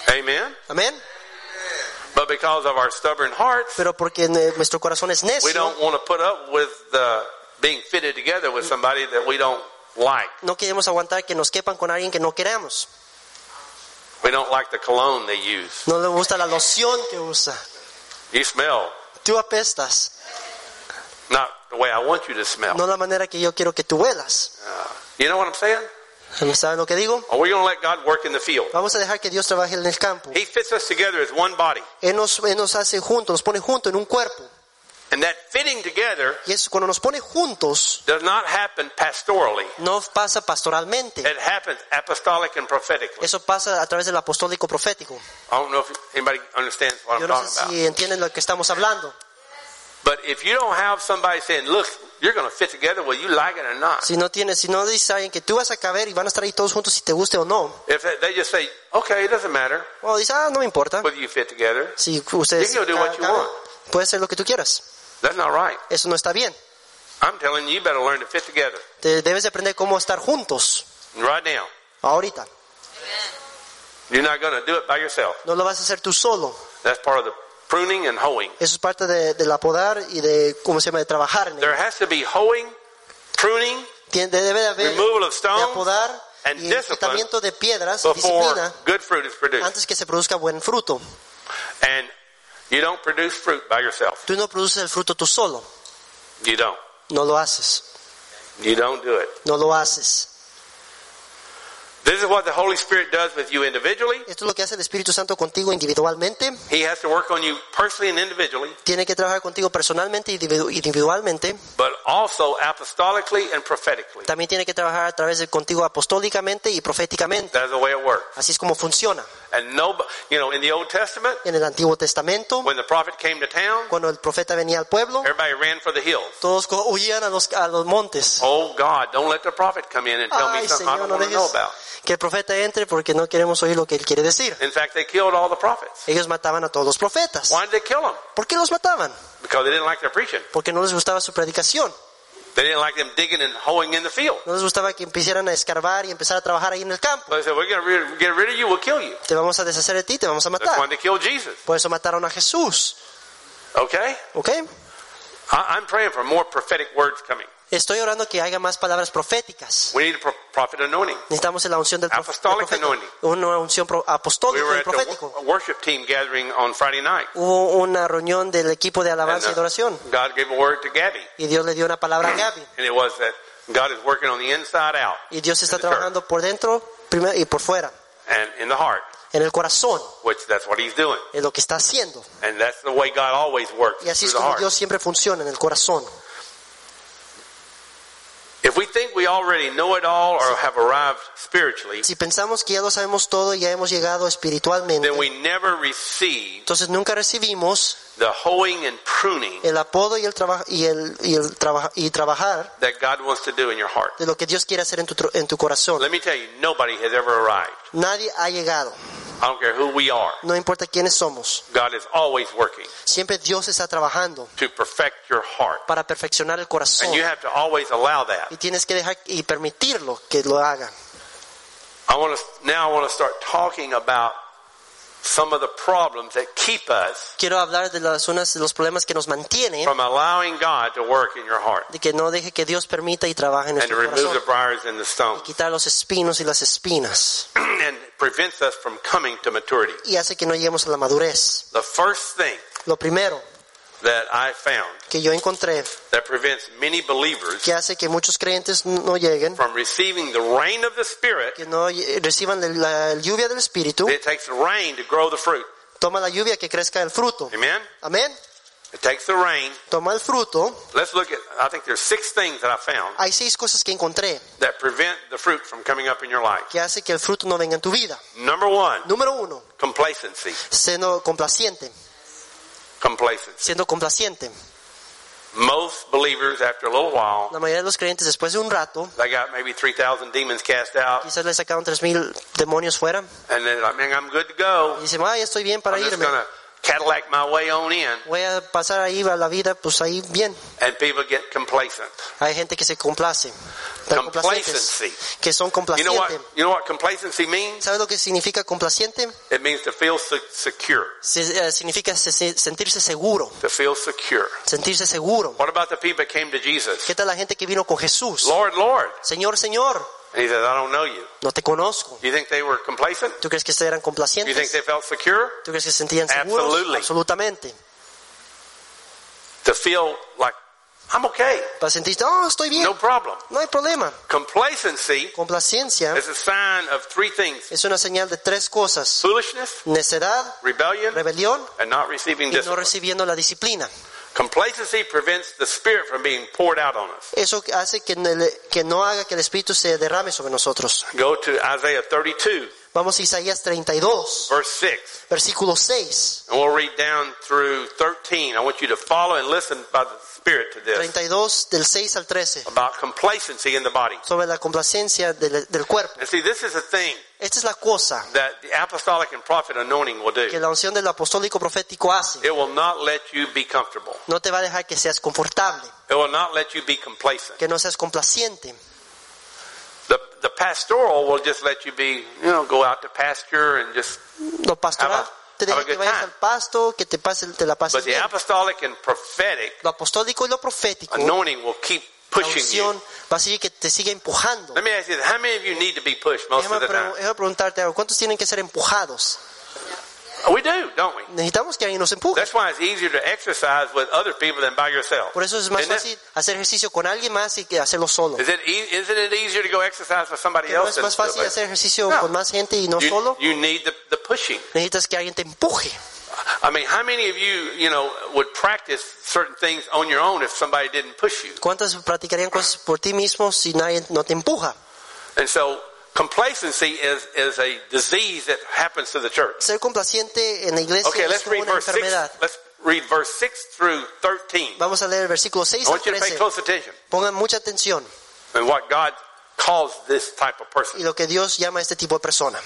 Amen?
Amén.
But because of our stubborn hearts,
Pero porque nuestro corazón es
we
necio,
don't want to put up with being fitted together with somebody that we don't like.
no queremos aguantar que nos quepan con alguien que no queremos.
We don't like the cologne they use.
No le gusta la loción que usa.
You smell
Tú apestas,
not the way I want you to smell.
no la manera que yo quiero que tú huelas.
You know what I'm saying?
¿Saben lo que digo?
Or we're going to let God work in the field.
Vamos a dejar que Dios trabaje en el campo.
He fits us together as one body.
Él nos hace juntos, nos pone juntos en un cuerpo.
And that fitting together
Y eso, cuando nos pone juntos,
does not happen pastorally.
no pasa pastoralmente.
It happens apostolic and prophetically.
Eso pasa a través del apostólico profético.
I don't know if anybody understands what
Yo
I'm
no
talking
sé
about.
si entienden lo que estamos hablando.
But if you don't have somebody saying, look, you're going to fit together whether you like it or not.
Si no dice alguien que tú vas a caber y van a estar ahí todos juntos si te guste o no.
If they just say, okay, it doesn't matter
O dice, no me importa.
whether you fit together.
Si ustedes
You can do what you
caben,
want.
puedes hacer lo que tú quieras.
That's not right.
Eso no está bien.
I'm telling you, you better learn to fit together
Debes de aprender cómo estar juntos.
right now.
Ahorita.
You're not going to do it by yourself.
No lo vas a hacer tú solo.
That's part of the pruning and hoeing.
Eso es parte del apodar y de, ¿cómo se llama?, de trabajar en
There
él.
has to be hoeing, pruning,
Debe de haber
removal of
de
stones
apodar
and
y
discipline
quitamiento de piedras,
before
disciplina,
good fruit is produced.
antes que se produzca buen fruto.
And you don't produce fruit by yourself.
Tú no produces el fruto tú solo.
You don't.
No lo haces.
You don't do it.
No lo haces.
This is what the Holy Spirit does with you individually.
Esto es lo que hace el Espíritu Santo contigo individualmente.
He has to work on you personally and individually,
Tiene que trabajar contigo personalmente y individualmente.
but also apostolically and prophetically.
También tiene que trabajar a través de contigo apostólicamente y proféticamente.
That's the way it works.
Así es como funciona.
And in the Old Testament,
En el Antiguo Testamento,
when the prophet came to town,
cuando el profeta venía al pueblo,
everybody ran for the hills.
todos huían a los montes.
Oh God, don't let the prophet come in and tell me
Ay,
something I
Señor,
don't
no
want to know
dejes
about.
que el profeta entre porque no queremos oír lo que él quiere decir.
In fact, they killed all the prophets.
Ellos mataban a todos los profetas.
Why did they kill them?
¿Por qué los mataban?
Because they didn't like their preaching.
Porque no les gustaba su predicación.
They didn't like them digging and hoeing in the field.
No les gustaba que empezaran a escarbar y empezar a trabajar ahí en el campo.
So they said, we're going to get rid of you, we'll kill you.
Te vamos a deshacer de ti, te vamos a
That's
matar.
why they killed Jesus.
Por eso mataron a Jesús.
Okay?
¿Ok?
I'm praying for more prophetic words coming.
Estoy orando que haya más palabras proféticas.
We need a prophet anointing.
Necesitamos la unción del
Apostolic
profeta.
anointing.
Una unción
We
apostólica
were
y
at
profético.
the worship team gathering on Friday night.
Hubo una reunión del equipo de alabanza y
And,
adoración.
God gave a word to Gabby.
Y Dios le dio una palabra a Gaby.
And it was that God is working on the inside out
Y Dios está
in the church
trabajando por dentro primero y por fuera.
and in the heart,
En el corazón.
which that's what he's doing.
Es lo que está haciendo.
And that's the way God always works,
Y así
through
es
the
como
heart.
Dios siempre funciona, en el corazón.
If we think we already know it all or have arrived spiritually,
Si pensamos que ya lo sabemos todo y ya hemos llegado espiritualmente,
then we never receive
entonces nunca recibimos
the hoeing and pruning
el apodo y el trabajar
that God wants to do in your heart.
de lo que Dios quiere hacer en tu corazón.
Let me tell you, nobody has ever arrived.
Nadie ha llegado.
I don't care who we are.
No importa quiénes somos.
God is always working
Siempre Dios está trabajando
to perfect your heart.
para perfeccionar el corazón.
And you have to always allow that.
Y tienes que dejar y permitirlo que lo haga.
I want to start talking about some of the problems that keep us
Quiero hablar de los problemas que nos mantienen,
from allowing God to work in your heart
de que no deje que Dios permita y trabaje en
and to
nuestro
remove the
corazón.
briars and the stones
Quitar los espinos y las espinas.
and prevents us from coming to maturity.
Y hace que no lleguemos a la madurez.
The first thing
Lo primero
that I found
que yo encontré
that prevents many believers
que hace que muchos creyentes no lleguen,
from receiving the rain of the Spirit,
que no reciban la lluvia del Espíritu,
it takes the rain to grow the fruit.
toma la lluvia que crezca el fruto.
Amen?
Amén.
It takes the rain.
Toma el fruto.
Let's look at, I think there's 6 things that I found
Hay 6 cosas que encontré
that prevent the fruit from coming up in your life.
que hace que el fruto no venga en tu vida.
Number 1,
Número 1,
complacency.
siendo complaciente.
Complacency.
Siendo complaciente.
Most believers, after a little while,
La mayoría de los creyentes después de un rato,
they got maybe 3,000 demons cast out,
quizás le sacaron 3,000 demonios fuera.
and they're like, man, I'm good to go.
Y dicen, ya estoy bien para
I'm just
irme.
going to Cadillac my way on in.
Voy a pasar ahí a la vida, pues ahí bien.
And people get complacent.
Hay gente que se complace. tan complacientes,
Complacency.
que son
You know
complacientes.
what complacency means?
¿Sabes lo que significa complaciente?
It means to feel secure.
Significa sentirse seguro,
To feel secure.
sentirse seguro.
What about the people that came to Jesus?
¿Qué tal la gente que vino con Jesús?
Lord, Lord.
Señor, Señor,
And he says, I don't know you.
no te conozco.
You think they were complacent?
¿Tú crees que eran
You think
complacientes?
they felt secure?
¿Tú crees que se sentían seguros?
Absolutely.
Absolutamente.
To feel like, I'm okay.
Para sentirte, oh, estoy bien,
No problem.
no hay problema.
Complacency
Complacencia
is a sign of three things.
es una señal de tres cosas:
Foolishness,
necedad,
rebellion,
rebelión
and not receiving
y no
discipline.
recibiendo la disciplina.
Complacency prevents the Spirit from being poured out on us.
Eso hace que no haga que el Espíritu se derrame sobre nosotros.
Go to Isaiah 32,
Vamos a Isaías 32,
verse 6.
versículo 6.
And we'll read down through 13. I want you to follow and listen by the Spirit to this.
32 del 6 al 13.
About complacency in the body.
Sobre la complacencia del cuerpo.
And see, this is a thing
Esta es la cosa
that the apostolic and prophet anointing will
que
do.
la unción del apostólico profético hace.
It will not let you be comfortable.
No te va a dejar que seas confortable,
It will not let you be complacent.
que no seas complaciente.
The pastoral will just let you be, go out to pasture and just.
Lo pastoral te
have
deja
a
que
good
vayas
time.
al pasto, que te la pases
But the
bien.
apostolic and prophetic
Lo apostólico y lo profético, la
anointing will keep pushing you.
unción va a seguir que te siga empujando.
Let me ask you, how many of you need to be pushed most of the time?
Déjame preguntarte algo. ¿Cuántos tienen que ser empujados?
We do, don't we?
Necesitamos que alguien nos empuje.
That's why it's easier to exercise with other people than by yourself.
Por eso es más
Isn't it?
fácil hacer ejercicio con alguien más y que hacerlo solo.
Isn't it easier to go exercise with somebody
¿Que no
else?
es más fácil hacer ejercicio
No.
con más gente y no
You,
solo?
you need the pushing.
Necesitas que alguien te empuje.
I mean, how many of you, would practice certain things on your own if somebody didn't push you?
¿Cuántas practicarían cosas por ti mismo si nadie no te empuja?
And so, complacency is a disease that happens to the church.
Ser complaciente en la iglesia
Okay,
es
let's
como
read
una
verse 6.
enfermedad.
Let's read verse 6 through 13.
Vamos a leer el versículo 6
I
al
want you to pay
13.
close attention
Pongan mucha atención
and what God calls this type of
y
person.
lo que Dios llama a este tipo de persona.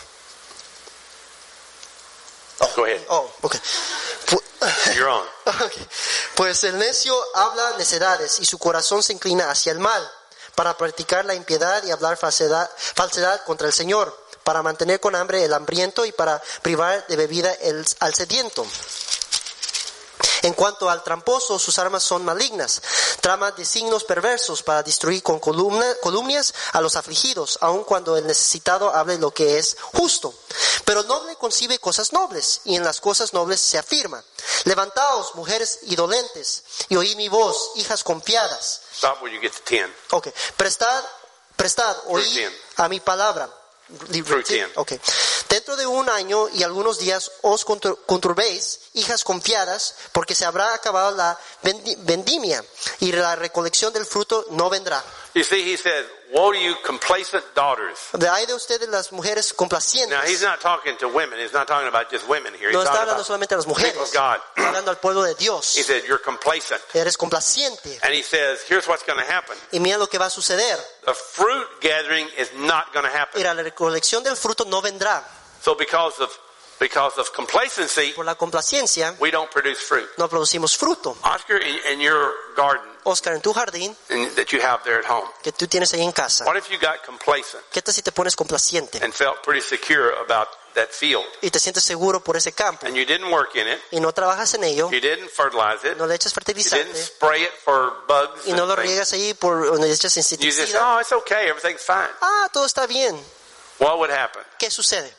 Go ahead.
Oh, okay.
You're on.
Ok. Pues el necio habla necedades y su corazón se inclina hacia el mal para practicar la impiedad y hablar falsedad contra el Señor, para mantener con hambre el hambriento y para privar de bebida al sediento. En cuanto al tramposo, sus armas son malignas, trama de signos perversos para destruir con calumnias a los afligidos, aun cuando el necesitado hable lo que es justo. Pero noble concibe cosas nobles, y en las cosas nobles se afirma. Levantaos, mujeres indolentes, y oíd mi voz, hijas confiadas.
Stop where you get to 10.
Okay. Prestad, oíd
10.
a mi palabra.
Through 10.
Okay. Dentro de un año y algunos días os conturbéis, hijas confiadas, porque se habrá acabado la vendimia y la recolección del fruto no vendrá.
You see, he says, woe to you complacent daughters.
Hay de ustedes las mujeres complacientes.
Now, he's not talking to women. He's not talking about just women here.
No
He's
está
talking
hablando
about
solamente a las
the people
mujeres,
of God.
está hablando al pueblo de Dios.
He said, you're complacent.
Eres complaciente.
And he says, here's what's going to happen.
Y mira lo que va a suceder.
The fruit gathering is not going to happen.
Y la recolección del fruto no vendrá.
So because of complacency,
Por la complacencia
we don't produce fruit.
no producimos fruto.
Oscar, in your garden
Oscar, en tu jardín
that you have there at home,
que tú tienes ahí en casa,
what if you got complacent
¿qué tal si te pones complaciente
and felt pretty secure about that field?
y te sientes seguro por ese campo
And you didn't work in it,
y no trabajas en ello,
you didn't fertilize it,
no le echas
you didn't
fertilizante
spray it for bugs
y no lo
and things.
riegas ahí por donde le echas
You just,
insecticida?
oh, it's okay, everything's fine.
Todo está bien.
What would happen?
¿Qué sucede?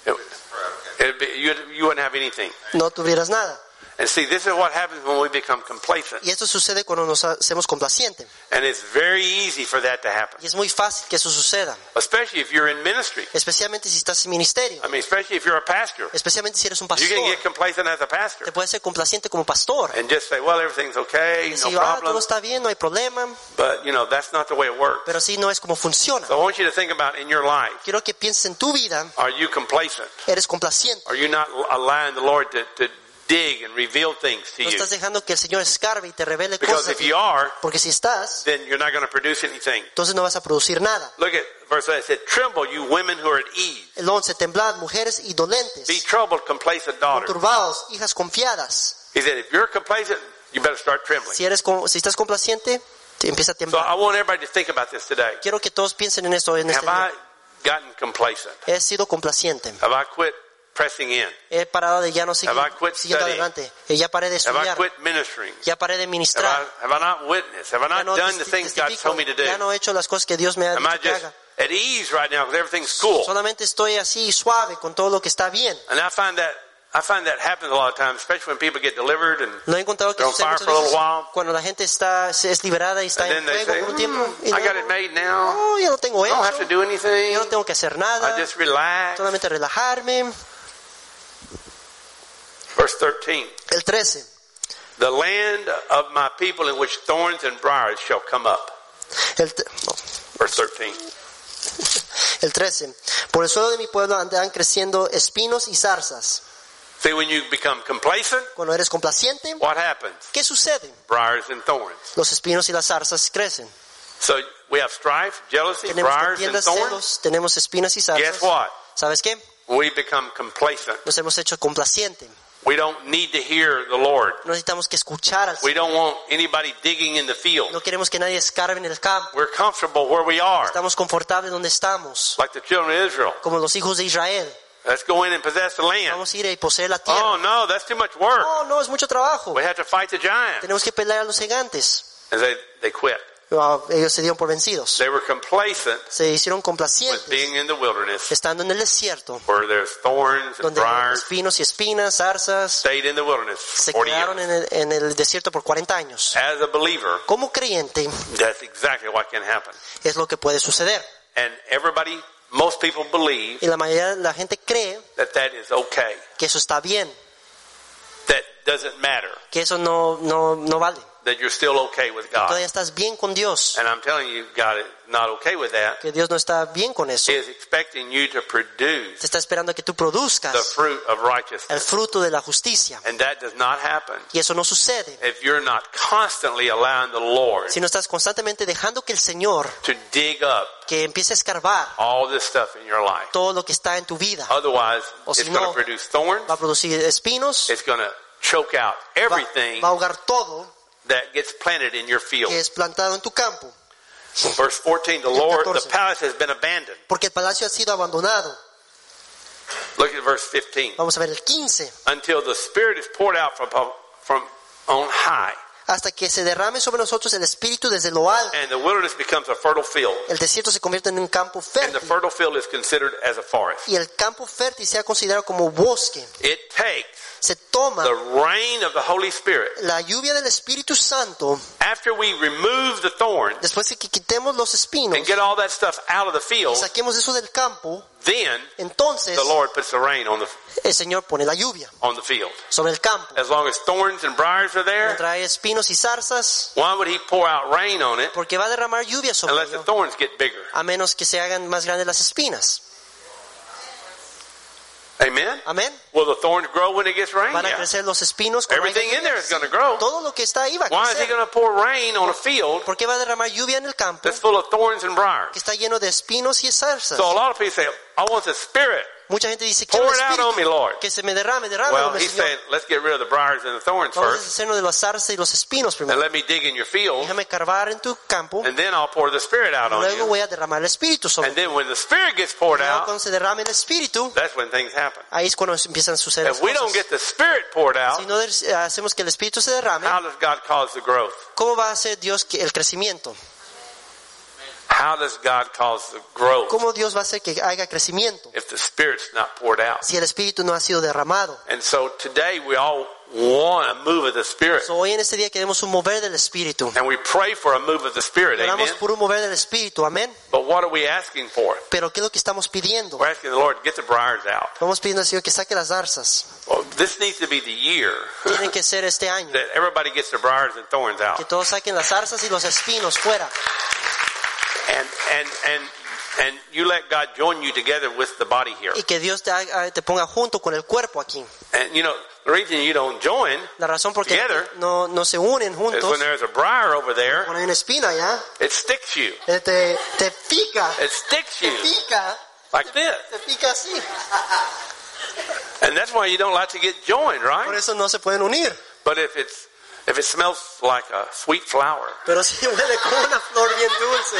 You wouldn't have anything.
No tuvieras nada.
And see, this is what happens when we become complacent.
Y esto sucede cuando nos hacemos complacientes.
And it's very easy for that to happen,
Y es muy fácil que eso suceda,
especially if you're in ministry.
especialmente si estás en ministerio,
I mean, especially if you're a pastor.
especialmente si eres un
You
pastor.
can get complacent as a
Te
pastor
puedes ser complaciente como pastor.
and just say, well, everything's okay,
Y
no
decir, todo
problem.
está bien, no hay problema.
But, that's not the way it works.
Pero así no es como funciona.
So I want you to think about in your life,
Quiero que pienses en tu vida,
are you complacent?
eres complaciente.
Are you not allowing the Lord to dig and reveal things to
No
you?
estás dejando que el Señor escarbe y te revele
Because
cosas.
if you are,
Porque si estás,
then you're not going to produce anything.
entonces no vas a producir nada.
Look at verse 8. It said, tremble, you women who are at ease.
El 11, temblad, mujeres indolentes,
Be troubled, complacent daughters.
turbados, hijas confiadas.
He said, if you're complacent, you better start trembling.
Si estás complaciente, empieza a
So
temblar.
I want everybody to think about this today.
Quiero que todos piensen en esto en este
Have I
día.
gotten complacent?
He sido complaciente.
Have I quit pressing in?
He parado de ya no seguir
Have I quit
siguiendo
studying?
adelante. Ya paré de
Have I
estudiar.
quit ministering?
Ya paré de ministrar.
Have I not witnessed? Have I
Ya
not
no
done the things God
testifico.
told me to do?
Ya no he hecho las cosas que Dios me ha
Am I
dicho que
just
haga.
at ease right now because everything's cool?
Solamente estoy así suave con todo lo que está bien.
And I find that happens a lot of times, especially when people get delivered and
Lo he encontrado que
they're on
sucede
fire
muchas
for a little
veces
while.
cuando la gente es liberada y está
And
en
then they
fuego
say,
por un tiempo. Y
I got
luego,
it made now.
no, ya lo tengo
I don't have
hecho.
to do anything.
Ya no tengo que hacer nada.
I just relax.
Solamente relajarme.
Verse 13.
El 13.
The land of my people in which thorns and briars shall come up. Verse 13.
El 13. Por el suelo de mi pueblo andarán creciendo espinos y zarzas.
See, when you become complacent,
Cuando eres complaciente,
what happens?
¿qué sucede?
Briars and thorns.
Los espinos y las zarzas crecen.
So we have strife, jealousy,
Tenemos
briars, and
contiendas,
thorns.
celos, tenemos espinas y
Guess
zarzas.
what?
¿Sabes qué?
We become complacent.
Nos hemos hecho complaciente.
We don't need to hear the Lord.
No necesitamos que escuchar al
We
Señor.
don't want anybody digging in the field.
No queremos que nadie escarbe en el campo.
We're comfortable where we are,
Estamos confortables donde estamos,
like the children of Israel.
como los hijos de Israel.
Let's go in and possess the land.
Vamos a ir y poseer la tierra.
Oh no, that's too much work.
No, no, es mucho trabajo.
We have to fight the giant.
Tenemos que pelear a los gigantes.
And they quit.
Ellos se dieron por vencidos.
They were complacent
Se hicieron
with
complacientes
being in the wilderness
estando en el desierto,
where there's thorns and
donde hay
briars.
espinos y espinas, zarzas.
Stayed in the wilderness
Se
40
quedaron
years.
en el desierto por 40 años.
As a believer,
Como creyente,
that's exactly what can happen.
es lo que puede suceder.
And most people believe
Y la mayoría de la gente cree
that is okay.
que eso está bien,
That doesn't matter.
que eso no vale.
That you're still okay with God.
Todavía estás bien con Dios,
And I'm telling you, God is not okay with that.
que Dios no está bien con eso.
He is expecting you to produce
Te está esperando que tú
the
produzcas
fruit of
el
righteousness.
fruto de la justicia.
And that does not happen
Y eso no sucede
if you're not constantly allowing the Lord
si no estás constantemente dejando que el Señor
to dig up
que empiece a escarbar
all this stuff in your life.
todo lo que está en tu vida.
Otherwise,
O si
it's going
no,
to produce thorns.
Va a producir espinos,
It's going to choke out everything
va a ahogar todo
that gets planted in your field.
que es plantado en tu campo.
Verse 14, the palace has been abandoned.
Porque el palacio ha sido abandonado.
Look at verse 15.
Vamos a ver el 15.
Until the Spirit is poured out from on high,
Hasta que se derrame sobre nosotros el Espíritu desde lo alto.
and the wilderness becomes a fertile field.
El desierto se convierte en un campo
And the
fértil.
fertile field is considered as a forest.
Y el campo fértil se ha considerado como bosque.
It takes
Se toma
the rain of the Holy Spirit.
la lluvia del Espíritu Santo.
After we remove the thorns
Después de que quitemos los espinos
and get all that stuff out of the
y
field,
saquemos eso del campo,
then
entonces
the Lord puts the rain on
el Señor pone la lluvia
the field.
sobre el campo.
As long as thorns and briars are there,
Mientras hay espinos y zarzas,
why would He pour out rain on it
porque va a derramar lluvia sobre
unless the
ello,
thorns get bigger?
a menos que se hagan más grandes las espinas.
Amen?
Amén.
Will the thorns grow when it gets rain?
Van a
Yeah.
crecer los espinos. cuando
Everything
haya
in there is
lluvia.
going to grow.
Todo lo que está ahí va a
Why is He
crecer.
going to pour rain on a field
¿Por qué va a derramar lluvia en el campo
that's full of thorns and briars?
que está lleno de espinos y zarzas?
So a lot of people say, I want the Spirit.
Mucha gente dice,
Pour
quiero el
it out on me,
Espíritu,
Lord.
que se me derrame,
Well,
derrámame,
He's
Señor.
saying, let's get rid of the briars and the thorns
Vamos a
first,
deshacernos de las zarzas y los espinos
and
primero.
let me dig in your field,
Déjame carvar en tu campo,
and then I'll pour the Spirit out on
luego
you.
voy a derramar el Espíritu sobre
And
ti.
then when the Spirit gets poured
Luego
out,
cuando se derrame el Espíritu,
that's when things happen.
ahí es cuando empiezan a suceder las
If we don't
cosas.
get the Spirit poured out,
Si no hacemos que el Espíritu se derrame,
how does God cause the growth?
¿cómo va a hacer Dios el crecimiento?
How does God cause the growth
¿Cómo Dios va a hacer que haya crecimiento
if the Spirit's not poured out?
si el Espíritu no ha sido derramado?
And so today we all want a move of the Spirit.
So, hoy en este día queremos un mover del Espíritu.
And we pray for a move of the Spirit,
Oramos
amen?
por un mover del Espíritu, amén.
But what are we asking for?
Pero ¿qué es lo que estamos pidiendo?
We're asking the Lord, get the briars out.
Vamos pidiendo al Señor que saque las zarzas.
Well, this needs to be the year
Tienen que ser este año.
that everybody gets their briars and thorns
Que
out.
todos saquen las zarzas y los espinos fuera.
And you let God join you together with the body here.
Y que Dios te ponga junto con el cuerpo aquí.
And you know, the reason you don't join
La razón por qué
Together.
no se unen
is
juntos,
when there's a briar over there,
cuando hay una espina allá,
it sticks you.
te pica,
It sticks
te
you
pica,
like this.
te pica así.
And that's why you don't like to get joined,
Por
right?
eso no se pueden unir.
But if it's If it smells like a sweet flower,
Pero si huele como una flor bien dulce.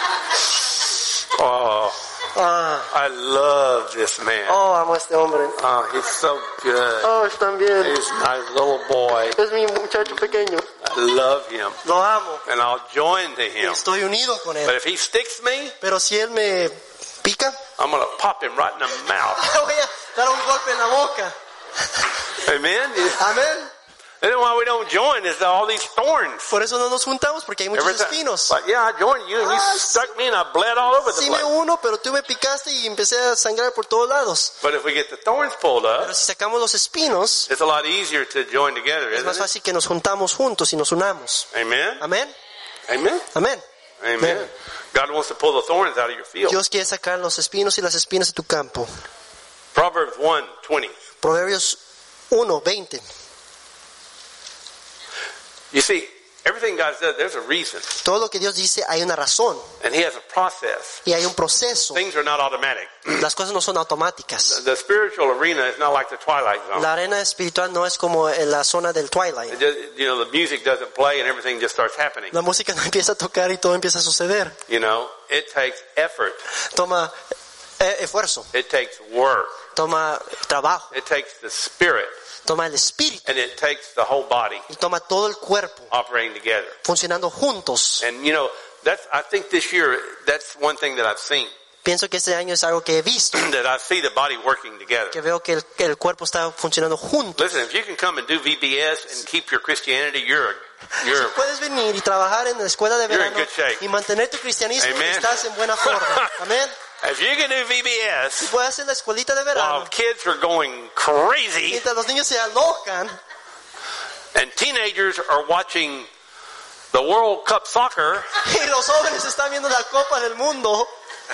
oh,
Ah,
I love this man.
oh, amo a este hombre.
Oh, he's so good.
Oh, están bien.
He's my little boy.
Es mi muchacho pequeño.
I love him,
Lo amo.
and I'll join to him.
Estoy unido con
But
él.
if he sticks me,
Pero si él me pica,
I'm going to pop him right in the mouth.
voy a dar un golpe en la boca.
Amen?
Amén.
And why we don't join is all these thorns.
Por eso no nos juntamos, porque hay muchos
Every time,
espinos.
like, yeah, I joined you, and you stuck me, and I bled all over the
Sí me
place.
uno, pero tú me picaste y empecé a sangrar por todos lados.
But if we get the thorns pulled up,
Pero si sacamos los espinos,
it's a lot easier to join together,
es más
isn't it?
fácil que nos juntamos juntos y nos unamos.
Amen?
Amén.
Amen?
Amén.
Amen. God wants to pull the thorns out of your field.
Dios quiere sacar los espinos y las espinas de tu campo.
Proverbs 1:20.
Proverbios 1:20.
You see, everything God says, there's a reason.
Todo lo que Dios dice hay una razón
And He has a process.
y hay un proceso.
Things are not automatic.
Las cosas no son automáticas.
The spiritual arena is not like the Twilight Zone.
La arena espiritual no es como en la zona del Twilight.
It just, the music doesn't play and everything just starts happening.
La música no empieza a tocar y todo empieza a suceder.
It takes effort.
Toma esfuerzo,
It takes work.
toma trabajo,
It takes the spirit.
toma el espíritu
And it takes the whole body
y toma todo el cuerpo
operating together.
funcionando juntos.
And I think this year, that's one thing that I've seen.
Pienso que este año es algo que he visto,
That I see the body working together.
que veo que el cuerpo está funcionando junto.
Listen, if you can come and do VBS and keep your Christianity, you're
Puedes venir y trabajar en la escuela de
You're in
verano
good shape.
y mantener tu cristianismo,
Amen.
estás en buena forma. Amén.
if you can do VBS
Puedes hacer la escuelita de verano
while kids are going crazy
mientras los niños se alocan
and teenagers are watching the World Cup soccer.
y los jóvenes están viendo la Copa del Mundo.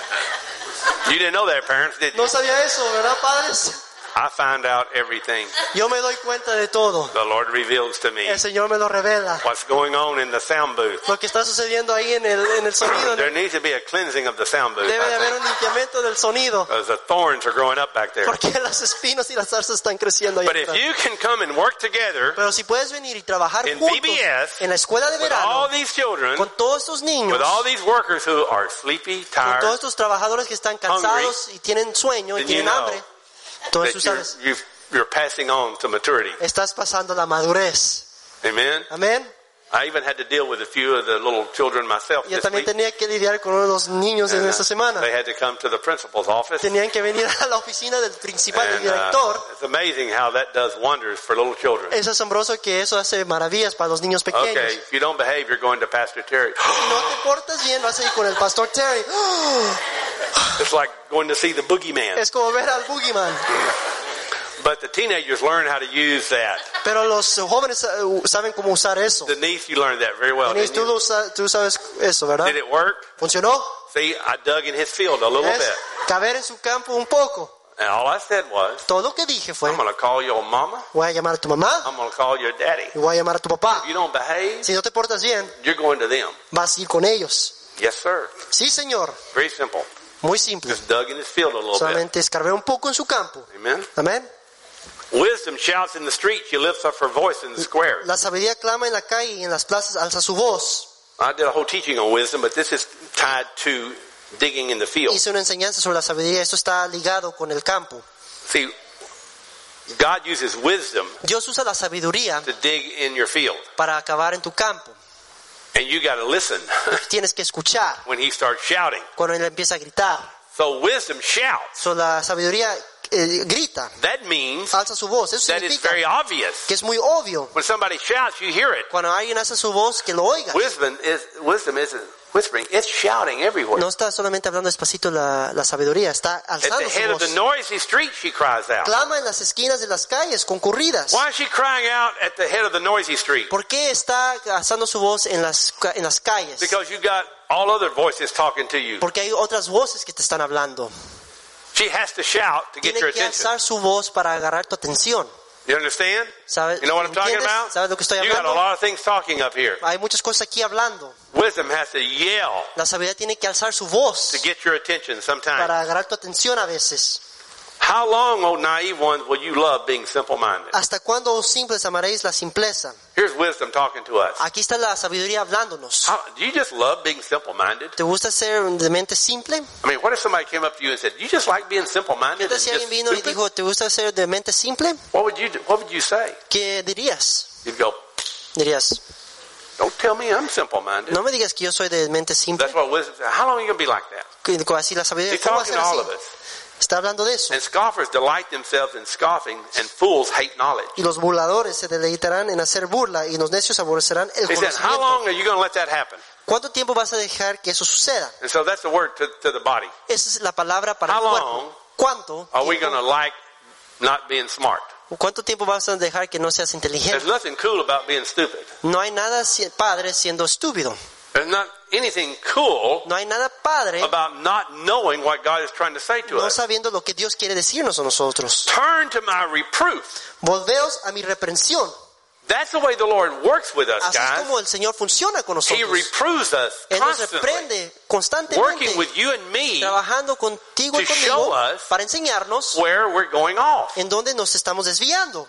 You didn't know that, parents, did you?
No sabía eso, ¿verdad, padres?
I find out everything.
Yo me doy cuenta de todo.
The Lord reveals to me
El Señor me lo revela.
what's going on in the sound booth.
Lo que está sucediendo ahí en el sonido.
There needs to be a cleansing of the sound booth.
Debe de haber un limpiamiento del sonido.
Because the thorns are growing up back there.
Porque las espinos y las zarzas están creciendo ahí
But if
atrás.
you can come and work together
Pero si puedes venir y trabajar
in
juntos
VBS
en la escuela de
with all
verano
these children,
con todos estos niños,
with all these workers who are sleepy,
con todos
tired,
estos trabajadores que están cansados y tienen sueño y
then
tienen
you know
hambre, entonces tú
that
sabes,
you're passing on to maturity.
estás pasando la madurez.
Amen?
Amén.
I even had to deal with a few of the little children myself
Yo
this
también
week.
tenía que lidiar con uno de los niños en
And,
esta semana.
they had to come to the principal's office.
Tenían que venir a la oficina del principal, del
And,
director.
it's amazing how that does wonders for little children.
Es asombroso que eso hace maravillas para los niños pequeños.
Okay, if you don't behave, you're going to Pastor Terry.
Si no te portas bien, vas a ir con el pastor Terry.
It's like going to see the boogeyman.
Es como ver al boogeyman.
But the teenagers learn how to use that.
Pero los jóvenes saben cómo usar eso.
Denise, you learned that very well,
Denise,
didn't you?
tú sabes eso, ¿verdad?
Did it work?
¿Funcionó?
See, I dug in his field a little
Es
bit.
caber en su campo un poco.
And all I said was,
Todo lo que dije fue,
I'm going to call your mama.
voy a llamar a tu mamá
I'm going to call your daddy.
y voy a llamar a tu papá.
If you don't behave,
Si no te portas bien,
you're going to them.
vas a ir con ellos.
Yes, sir.
Sí, señor.
Very simple.
Muy simple.
Just dug in his field a little bit.
Solamente escarbé un poco en su campo.
Amen.
Amén.
Wisdom shouts in the street. She lifts up her voice in the square.
La sabiduría clama en la calle y en las plazas alza su voz.
I did a whole teaching on wisdom, but this is tied to digging in the field.
Hice una enseñanza sobre la sabiduría. Esto está ligado con el campo.
See, God uses wisdom
Dios usa la sabiduría
to dig in your field.
para acabar en tu campo.
And you got to listen
Tienes que escuchar
when he starts shouting.
cuando él empieza a gritar.
So wisdom shouts.
So, la sabiduría grita,
That means
alza su voz. Eso
that it's
significa
very obvious.
que es muy obvio.
When somebody shouts, you hear it.
Cuando alguien alza su voz, que lo oiga.
Wisdom isn't whispering. It's shouting everywhere.
No está solamente hablando despacito la sabiduría, está
At the
alzando su
head of the
voz.
noisy street, she cries out.
Clama en las esquinas de las calles concurridas.
Why is she crying out at the head of the noisy street?
¿Por qué está alzando su voz en las calles?
Because you got all other voices talking to you.
Porque hay otras voces que te están hablando.
She has to shout to get
Tiene
your
que
attention.
alzar su voz para agarrar tu atención.
You understand?
¿Sabes?
You know what I'm talking
¿Entiendes?
about?
¿Sabes lo que estoy
You got a
hablando?
lot of things talking up here.
Hay muchas cosas aquí hablando.
Wisdom has to yell
La sabiduría tiene que alzar su voz
to get your attention sometimes.
para agarrar tu atención a veces.
How long, O naive ones, will you love being simple-minded?
¿Hasta cuándo, oh simples, amaréis la simpleza?
Here's wisdom talking to us.
Aquí está la sabiduría hablándonos.
Do you just love being simple-minded?
¿Te gusta ser de mente simple?
I mean, what if somebody came up to you and said, "You just like being simple-minded and
Si
just
alguien vino y
stupid?"
dijo, ¿te gusta ser de mente simple?
What would you say?
¿Qué dirías?
You'd go,
Dirías,
"Don't tell me I'm simple-minded."
no me digas que yo soy de mente simple.
That's what wisdom says. How long are you going to be like that?
Así la sabiduría,
He's
¿cómo va a
talking
ser
to all
así?
of us.
Está hablando de eso.
And scoffers delight themselves in scoffing, and fools hate knowledge.
Y los burladores se deleitarán en hacer burla y los necios aborrecerán el
He said, "How
conocimiento.
long are you going to let that happen?"
¿Cuánto tiempo vas a dejar que eso suceda?
And so that's the word to the body.
Esa es la palabra para
How
el
long
cuerpo. ¿Cuánto
Are we
tiempo,
going to like not being smart?
¿Cuánto tiempo vas a dejar que no seas
There's
inteligente?
nothing cool about being stupid.
No hay nada padre siendo estúpido.
There's not anything cool
No hay nada padre
about not knowing what God is trying to say to
no
us.
sabiendo lo que Dios quiere decirnos a nosotros.
Turn to my reproof.
Volveos a mi reprensión.
That's the way the Lord works with us,
Así es
guys.
como el Señor funciona con
He
nosotros.
reproves us
Él nos
constantly,
reprende constantemente,
working with you and me
trabajando contigo y
to show
conmigo
us
para enseñarnos
where we're going off.
en dónde nos estamos desviando.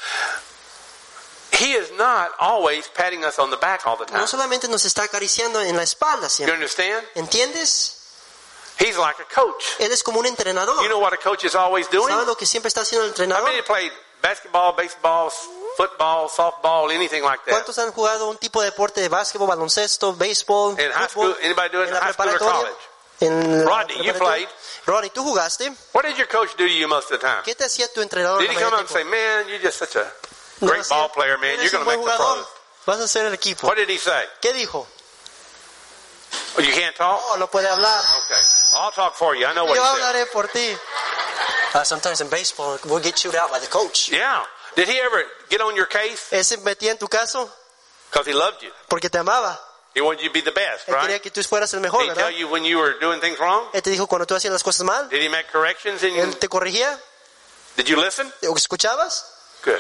He is not always patting us on the back all the time.
No solamente nos está acariciando en la espalda
You
siempre.
understand?
¿Entiendes?
He's like a coach.
Él es como un entrenador.
You know what a coach is always doing?
¿Sabes lo que siempre está haciendo el
How
entrenador?
many played basketball, baseball, football, softball, anything like that?
¿Cuántos han jugado un tipo de deporte de básquetbol, baloncesto, béisbol,
In high
fútbol?
school, anybody do it in
en la
high school or
preparatoria?
college?
En la
Rodney, you
preparatoria.
played.
Rodney, ¿tú jugaste?
What did your coach do to you most of the time?
¿Qué te hacía tu entrenador?
Did
la
he come
mayoría
up
del
and say, "Man, you're just such a
tiempo?
great
No,
ball
decía,
player, man. You're
"Eres
going
un
to make
buen
the
jugador,
pros"?
vas a ser el equipo.
What did he say?
¿Qué dijo?
Oh, you can't talk?
Oh, no puede hablar.
Okay. I'll talk for you. I know what
Yo
he said.
hablaré por ti. Sometimes in baseball, we'll get chewed out by the coach.
Yeah. Did he ever get on your case?
Él se metía en tu caso
Because he loved you.
porque te amaba.
He wanted you to be the best,
Él quería
right?
que tú fueras el mejor,
Did he
¿verdad?
tell you when you were doing things wrong?
Él te dijo cuando tú hacías las cosas mal,
Did he make corrections?
él te corregía.
Did you listen?
¿O escuchabas?
Good.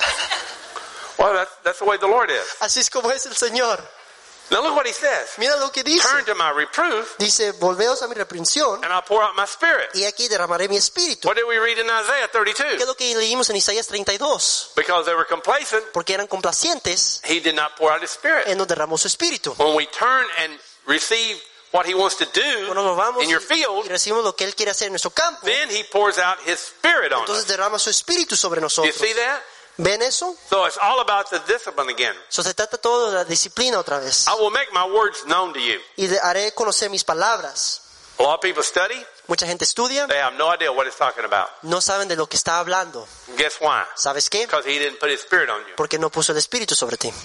Well, that's the way the Lord is.
Así es como es el Señor.
Now look what he says.
Mira lo que dice.
Turn to my reproof,
Dice, volveos a mi reprensión
and I'll pour out my spirit.
y aquí derramaré mi espíritu.
What did we read in Isaiah
¿Qué
32?
es lo que leímos en Isaías 32?
Because they were complacent,
Porque eran complacientes,
he did not pour out his spirit.
Él nos derramó su espíritu.
When we turn and receive what he wants to
Cuando
do
nos vamos
in your
y
field,
recibimos lo que Él quiere hacer en nuestro campo,
then he pours out his spirit on
entonces
us.
derrama su espíritu sobre
You
nosotros.
see that?
¿Ven eso?
So it's all about the discipline again.
So, se trata todo de la disciplina otra vez.
I will make my words known to you.
Y haré conocer mis palabras.
A lot of people study,
Mucha gente estudia,
they have no idea what it's talking about.
no saben de lo que está hablando.
Guess why?
¿Sabes qué?
Because he didn't put his spirit on you.
Porque no puso el espíritu sobre ti.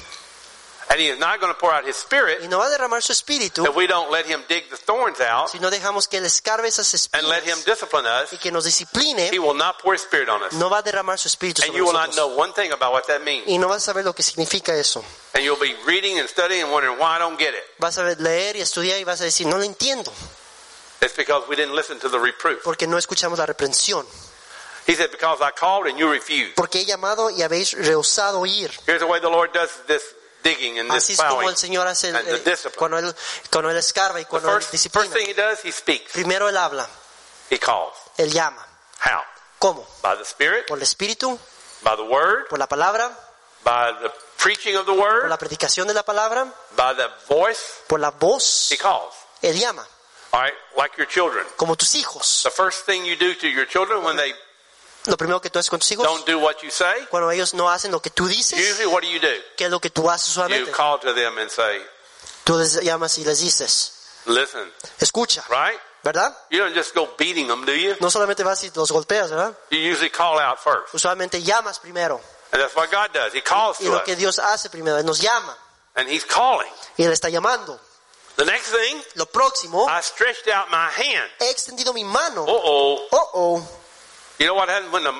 And he is not going to pour out his spirit
Y no va a derramar su espíritu
if we don't let him dig the thorns out
si no dejamos que Él escarbe esas
and let him
espinas
discipline us.
y que nos discipline.
He will not pour his spirit on us.
No va a derramar su espíritu
And
sobre
you will not
nosotros.
know one thing about what that means.
Y no vas a saber lo que significa eso.
And you'll be reading and studying and wondering why I don't get it.
Vas a leer y estudiar y vas a decir, no lo entiendo.
It's because we didn't listen to the reproof.
Porque no escuchamos la reprensión.
He said, because I called and you refused.
Porque he llamado y habéis rehusado oír.
Here's the way the Lord does this digging and
Así
this
es como
plowing.
el Señor hace
and the discipline.
cuando él escarba y
The
cuando él
first
disciplina.
thing he does, he speaks.
Primero Él habla,
He calls.
Él llama.
How?
¿Cómo?
By the Spirit,
Por el Espíritu,
by the Word,
por la palabra,
by the preaching of the
por
Word,
la predicación de la palabra,
by the voice.
por la voz.
He calls.
Él llama,
All right, like your children.
como tus hijos.
The first thing you do to your children when they
Lo primero que tú haces con tus hijos,
don't do what you say,
cuando ellos no hacen lo que tú dices,
usually what do?
¿qué es lo que tú haces
You
usualmente?
call to them and say,
Tú les llamas y les dices,
listen,
escucha,
right?
¿verdad?
You don't just go beating them, do you?
No solamente vas y los golpeas, ¿verdad?
You usually call out first.
Usualmente llamas primero.
And that's what God does. He calls
Y
to
lo
us.
que Dios hace primero, Él nos llama.
And He's calling.
Y Él está llamando.
The next thing,
Lo próximo,
I stretched out my hand.
he extendido mi mano.
Uh-oh.
Oh.
You know what happens when the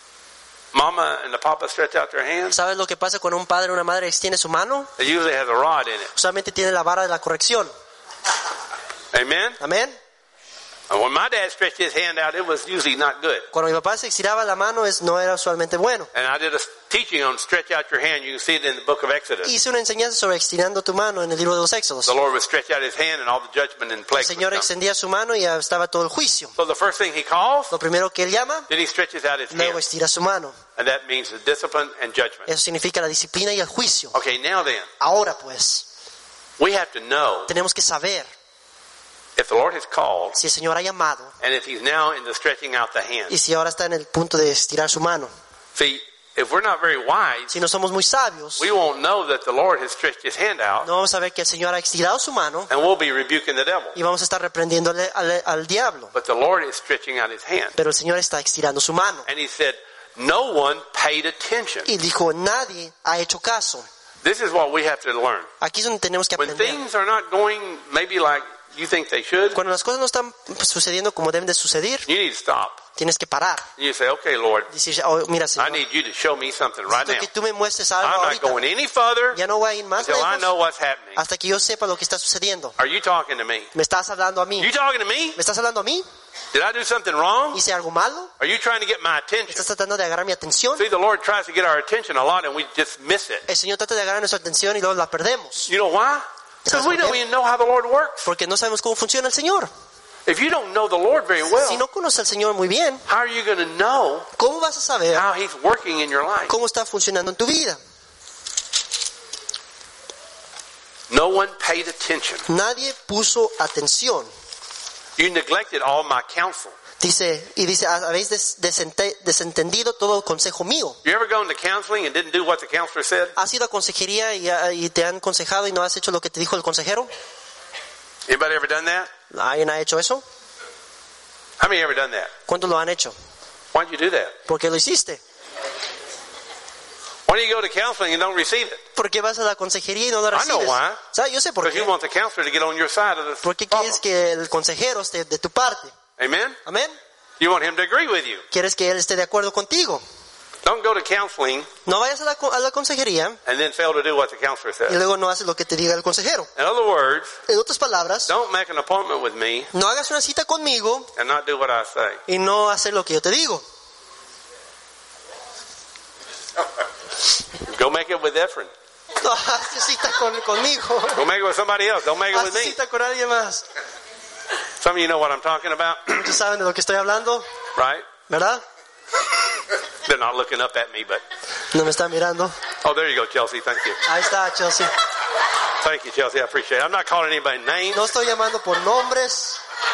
mama and the papa stretch out their hands?
¿Sabes lo que pasa cuando un padre o una madre extiende su mano?
It usually has a rod in it.
Usualmente tiene la vara de la corrección.
Amen?
Amén.
And when my dad stretched his hand out, it was usually not good.
Cuando mi papá se estiraba la mano no era usualmente bueno.
And I did a teaching on stretch out your hand. You can see it in the book of Exodus.
Hice una enseñanza sobre estirando tu mano en el libro de los Éxodos.
The Lord would stretch out his hand and all the judgment and
El
plagues
Señor
would come.
extendía su mano y ya estaba todo el juicio.
So the first thing he calls,
Lo primero que él llama,
then he stretches out his
luego
hand.
estira su mano.
And that means the discipline and judgment.
Eso significa la disciplina y el juicio.
Okay, now then,
Ahora pues,
we have to know
tenemos que saber
if the Lord has called
si el Señor ha llamado
and if he's now in the stretching out the hand.
y si ahora está en el punto de estirar su mano.
See, if we're not very wise,
Si no somos muy sabios,
we won't know that the Lord has stretched his hand out,
no vamos a ver que el Señor ha estirado su mano
and we'll be rebuking the devil.
y vamos a estar reprendiéndole al diablo.
But the Lord is stretching out his hand.
Pero el Señor está estirando su mano.
And he said, no one paid attention.
Y dijo, nadie ha hecho caso.
This is what we have to learn.
Aquí es donde tenemos que
When
aprender.
things are not going maybe like you think they should,
Cuando las cosas no están sucediendo como deben de suceder,
you need to stop.
tienes que parar.
You say, okay, Lord,
Decir, oh, mira,
I
Señor,
need you to show me something right
necesito
now.
que tú me muestres algo
I'm not
ahorita.
going any further
Ya no voy a ir más
until I know
lejos
what's happening.
hasta que yo sepa lo que está sucediendo.
Are you talking to me?
¿Me estás hablando a mí?
You talking to me?
¿Me estás hablando a mí?
Did I do something wrong?
¿Hice algo malo?
Are you trying to get my attention?
¿Estás tratando de agarrar mi atención?
See, the Lord tries to get our attention a lot and we just miss it.
El Señor trata de agarrar nuestra atención y luego la perdemos.
You know why? Because we don't even know how the Lord works.
Porque no sabemos cómo funciona el Señor.
If you don't know the Lord very
Si
well,
no conoces al Señor muy bien,
how are you going to know
¿cómo vas a saber
how He's working in your life?
cómo está funcionando en tu vida?
No one paid attention.
Nadie puso atención.
You neglected all my counsel.
Dice, habéis desentendido todo el consejo mío.
You ever gone to counseling and didn't do what the counselor said?
¿Has ido a consejería y te han aconsejado y no has hecho lo que te dijo el consejero?
Anybody ever done that?
¿Alguien ha hecho eso?
How many ever done that?
¿Cuántos lo han hecho?
Why'd you do that?
¿Por qué lo hiciste?
Why do you go to counseling and don't receive it?
¿Por qué vas a la consejería y no la
I know
recibes?
why.
¿Sabes? Yo sé por
Because
qué.
you want the counselor to get on your side of the
¿Por qué
problem.
quieres que el consejero esté de tu parte?
Amen?
¿Amén?
You want him to agree with you.
¿Quieres que él esté de acuerdo contigo?
Don't go to counseling
No vayas a la consejería
and then fail to do what the counselor
y
says.
luego no haces lo que te diga el consejero.
In other words,
En otras palabras,
don't make an appointment with me
no hagas una cita conmigo
and not do what I say.
y no hacer lo que yo te digo.
Go make it with Ephraim.
No, haz cita conmigo.
Go make it with somebody else. Don't make it with
Haz
me.
cita con alguien más.
Some of you know what I'm talking about,
Muchos saben de lo que estoy hablando,
right?
¿verdad?
They're not looking up at me, but...
No me están mirando.
Oh, there you go, Chelsea. Thank you.
Ahí está, Chelsea.
Thank you, Chelsea. I appreciate it. I'm not calling anybody names.
No estoy llamando por nombres.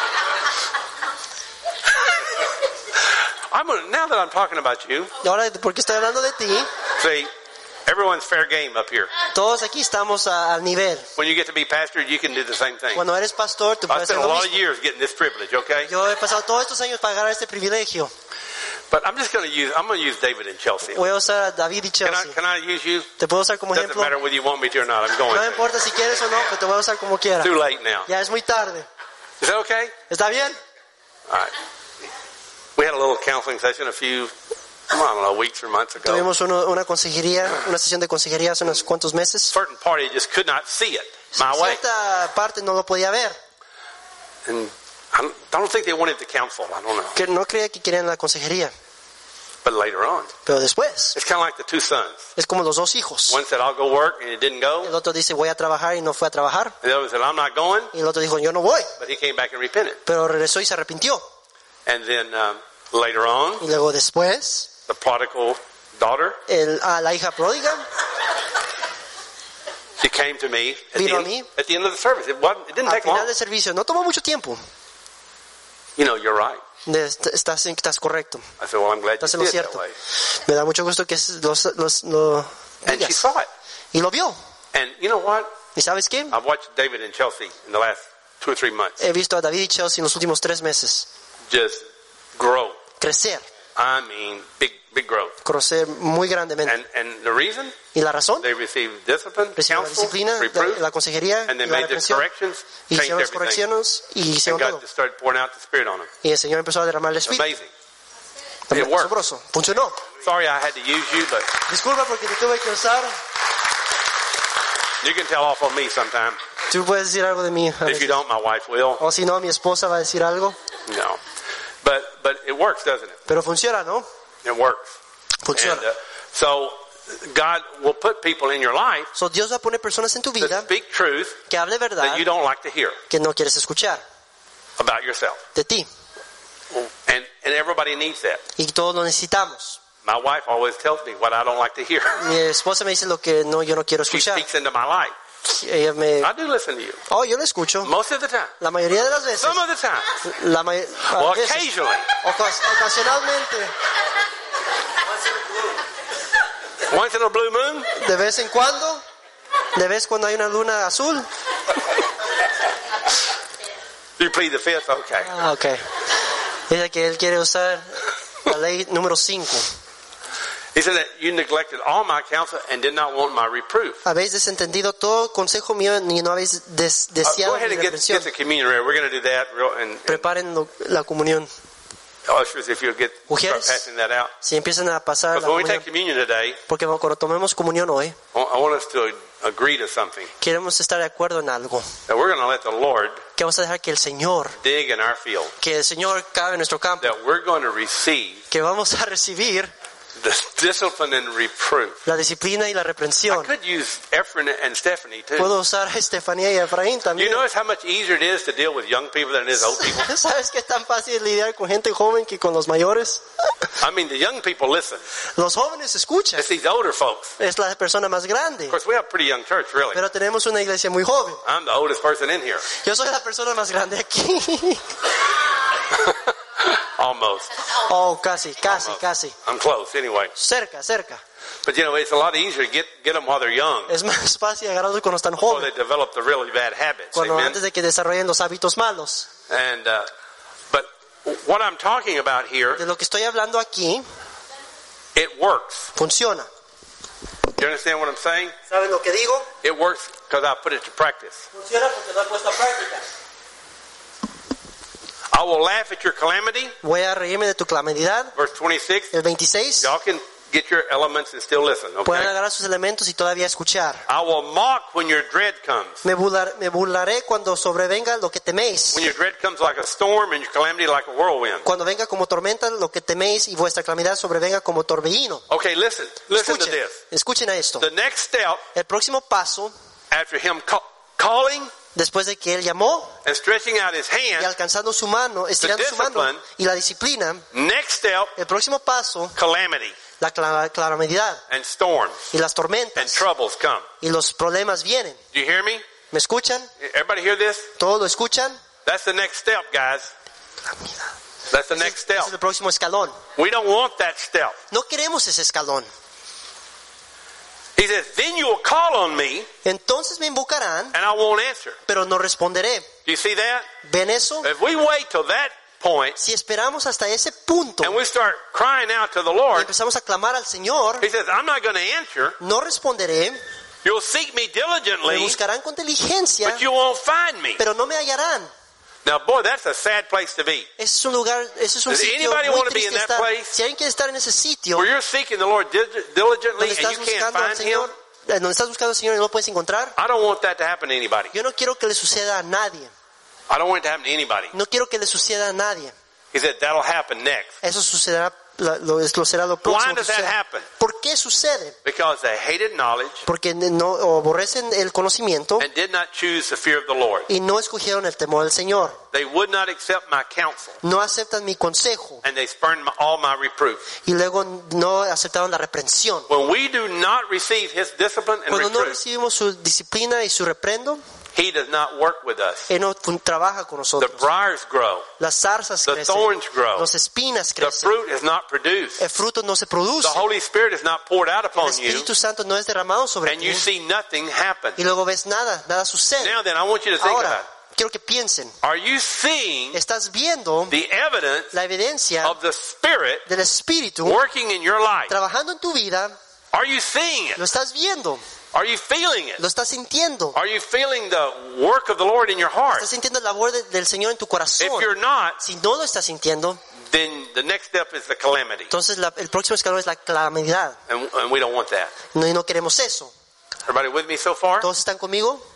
Now that I'm talking about you,
Y ahora, porque estoy hablando de ti,
see, everyone's fair game up here.
todos aquí estamos al nivel.
When you get to be pastor, you can do the same thing.
Cuando eres pastor, tú
I
puedes hacer
spent a
lo
lot of
mismo.
years getting this privilege, okay?
Yo he pasado todos estos años para ganar este privilegio.
But I'm going to use David and Chelsea.
Voy a usar a David y Chelsea.
Can I use you?
Te puedo usar como
Doesn't
ejemplo.
matter whether you want me to or not. I'm going
No me
to.
importa si quieres o no, pero te voy a usar como quiera.
Too late now.
Ya es muy tarde.
Is that okay?
¿Está bien?
All right. We had a little counseling session a few, I don't know, weeks or months ago.
Tuvimos una sesión de consejería hace unos cuantos meses.
Certain party just could not see it my way.
Cierta parte no lo podía ver.
And I don't think they wanted the counsel. I don't know.
Que no creía que querían la consejería.
But later on,
Pero después,
it's kind of like the two sons.
es como los dos hijos.
One said, I'll go work, and he didn't go.
El otro dice, voy a trabajar y no fue a trabajar.
And the other said, I'm not going.
Y el otro dijo, yo no voy.
But he came back and repented.
Pero regresó y se arrepintió.
And then later on,
Y luego después,
the prodigal daughter,
la hija pródiga
she came to me at
Vino a mí.
the end of the service. It didn't
al
take long.
final del servicio. No tomó mucho tiempo.
You know, you're right.
Estás correcto.
I said, well, I'm glad you
Estás en lo
did that
cierto.
way.
Me da mucho gusto que lo
And she
digas.
saw it.
Y lo vio.
And you know what?
¿Y sabes qué?
I've watched David and Chelsea in the last 2 or 3 months
He visto a David y Chelsea en los últimos 3 meses
just grow.
crecer,
I mean, big growth.
crecer muy grandemente.
And the reason?
¿Y la razón?
They received discipline,
Recibieron la
counsel,
disciplina,
reproof,
la consejería
and
y
they
la
made the
reprensión.
corrections,
Y
changed
hicieron las
everything.
correcciones y
And
hicieron
God
todo.
just started pouring out the Spirit on them.
Y el Señor empezó a derramar el Espíritu.
Amazing. It worked.
Asombroso. Funcionó.
Sorry I had to use you, but
Disculpa porque te tuve que usar.
you can tell off on me sometime.
Tú puedes decir algo de mí. a
If you
veces.
don't, my wife will.
O si no, mi esposa va a decir algo.
No. But it works, doesn't it?
Pero funciona, ¿no?
It works.
Funciona.
And so God will put people in your life
So, Dios va a poner personas en tu
to
vida
speak truth
que hable verdad
that you don't like to hear
que no quieres escuchar
about yourself.
de ti.
And everybody needs that.
Y todos lo necesitamos.
My wife always tells me what I don't like to hear.
Mi esposa me dice lo que no, yo no quiero
She
escuchar.
speaks into my life.
Ella me...
I do listen to you.
Oh, yo lo escucho.
Most of the time.
La mayoría de las veces.
Some of the time.
La may... a
Well,
veces.
occasionally.
Ocasionalmente.
Once in a blue moon.
De vez en cuando. De vez cuando hay una luna azul.
You plead the fifth? Okay.
Ah, ok. Dice que él quiere usar la ley número 5.
He said that you neglected all my counsel and did not want my reproof.
Habéis desentendido todo consejo mío ni no habéis
Go
deseado
ahead
mi
and
reprensión.
get the communion ready. We're going to do that. And
Preparen la comunión.
ushers, if you'll start
Mujeres,
passing that out.
si empiezan a pasar
Because
la
when we
comunión,
take communion today,
porque cuando tomemos comunión hoy,
I want us to agree to something.
queremos estar de acuerdo en algo.
That we're going to let the Lord
Que vamos a dejar que el Señor,
dig in our field.
que el Señor cabe en nuestro campo,
That we're going to receive
que vamos a recibir
the discipline and reproof.
la disciplina y la
I
reprensión.
could use Ephraim and Stephanie too.
Puedo usar a Estefanía y a Efraín
You
también.
notice how much easier it is to deal with young people than it is old people?
¿Sabes que es tan fácil lidiar con gente joven que con los mayores?
I mean, the young people listen.
Los jóvenes escuchan.
It's these older folks.
Es la persona más grande.
Of course, we have a pretty young church, really.
Pero tenemos una iglesia muy joven.
I'm the oldest person in here.
Yo soy la persona más grande aquí.
Almost.
Oh, casi.
I'm close, anyway.
Cerca.
But you know, it's a lot easier to get them while they're young,
Es más fácil agarrarlos cuando están
before they
jóvenes,
develop the really bad habits.
cuando
Amen.
antes de que desarrollen los hábitos malos.
And but what I'm talking about here,
De lo que estoy hablando aquí,
it works.
funciona.
You understand what I'm saying?
¿Saben lo que digo?
It works because I put it to practice.
Funciona porque lo he puesto a práctica.
I will laugh at your calamity.
Voy a reírme de tu calamidad.
Verse 26.
El 26.
Y'all can get your elements and still listen.
Pueden
Okay.
agarrar sus elementos y todavía escuchar.
I will mock when your dread comes.
Me burlaré cuando sobrevenga lo que teméis.
When your dread comes like a storm and your calamity like a whirlwind.
Cuando venga como tormenta lo que teméis y vuestra calamidad sobrevenga como torbellino.
Okay, listen to this.
Escuchen a esto.
The next step
El próximo paso,
after him calling
después de que él llamó
and stretching out his
y
hand,
alcanzando su mano, estirando su mano
discipline.
y la disciplina,
next step,
el próximo paso,
calamity
la calamidad
and storms
y las
and
tormentas
troubles come.
y los problemas vienen.
Do you hear me?
¿Me escuchan?
Everybody hear this?
¿Todos lo escuchan?
That's the next step, guys. That's the next step.
Ese es el próximo escalón.
We don't want that step.
No queremos ese escalón.
He says, then you will call on me
Entonces me invocarán,
and I won't answer.
pero no responderé.
Do you see that?
¿Ven eso?
If we wait till that point
Si esperamos hasta ese punto
and we start crying out to the
y
Lord,
empezamos a clamar al Señor,
he says, I'm not going to answer.
no responderé,
You'll seek me
me
diligently,
buscarán con diligencia,
but you won't find me.
pero no me hallarán.
Now, boy, that's a sad place to be.
Ese es un lugar, ese es un
Does
sitio
anybody
muy
want to be in
triste
that
estar.
place?
Si alguien quiere estar en ese sitio
Where you're seeking the Lord diligently
donde
and
estás
you can't
buscando al
find him,
Señor, donde estás buscando al Señor y no lo puedes encontrar,
I don't want that to happen to anybody.
yo no quiero que le suceda a nadie.
I don't want it to happen to anybody.
No quiero que le suceda a nadie.
He said, that'll happen next.
Eso sucederá, será lo
Why
próximo que
does that
suceda.
happen?
¿Por qué sucede?
Because they hated knowledge
Porque no aborrecen el conocimiento
and did not choose the fear of the Lord.
y no escogieron el temor del Señor.
They would not accept my counsel,
No aceptan mi consejo
and they spurned all my reproof.
y luego no aceptaron la reprensión.
When we do not receive his discipline and
Cuando no
reproof,
recibimos su disciplina y su reprendo,
he does not work with us.
Él no trabaja con
The
nosotros.
briars grow.
Las zarzas
The
crecen,
thorns grow.
las espinas
The
crecen,
fruit is not produced.
el fruto no se produce,
The Holy Spirit is not poured out
el
upon you,
Espíritu Santo no es derramado sobre
and
ti
you see nothing happen.
y luego ves nada sucede.
Now then, I want you to think about
Ahora,
it.
quiero que piensen,
Are you seeing
estás viendo
the evidence
la evidencia
of the Spirit
del Espíritu
working in your life?
trabajando en tu vida,
Are you seeing it?
lo estás viendo,
Are you feeling it?
lo estás sintiendo,
Are you feeling the work of the Lord in your heart?
estás sintiendo la labor del Señor en tu
If
corazón.
you're not,
Si no lo estás sintiendo,
then the next step is the calamity.
entonces el próximo escalón es la calamidad.
And we don't want that.
No queremos eso.
Everybody with me so far?
¿Todos están conmigo?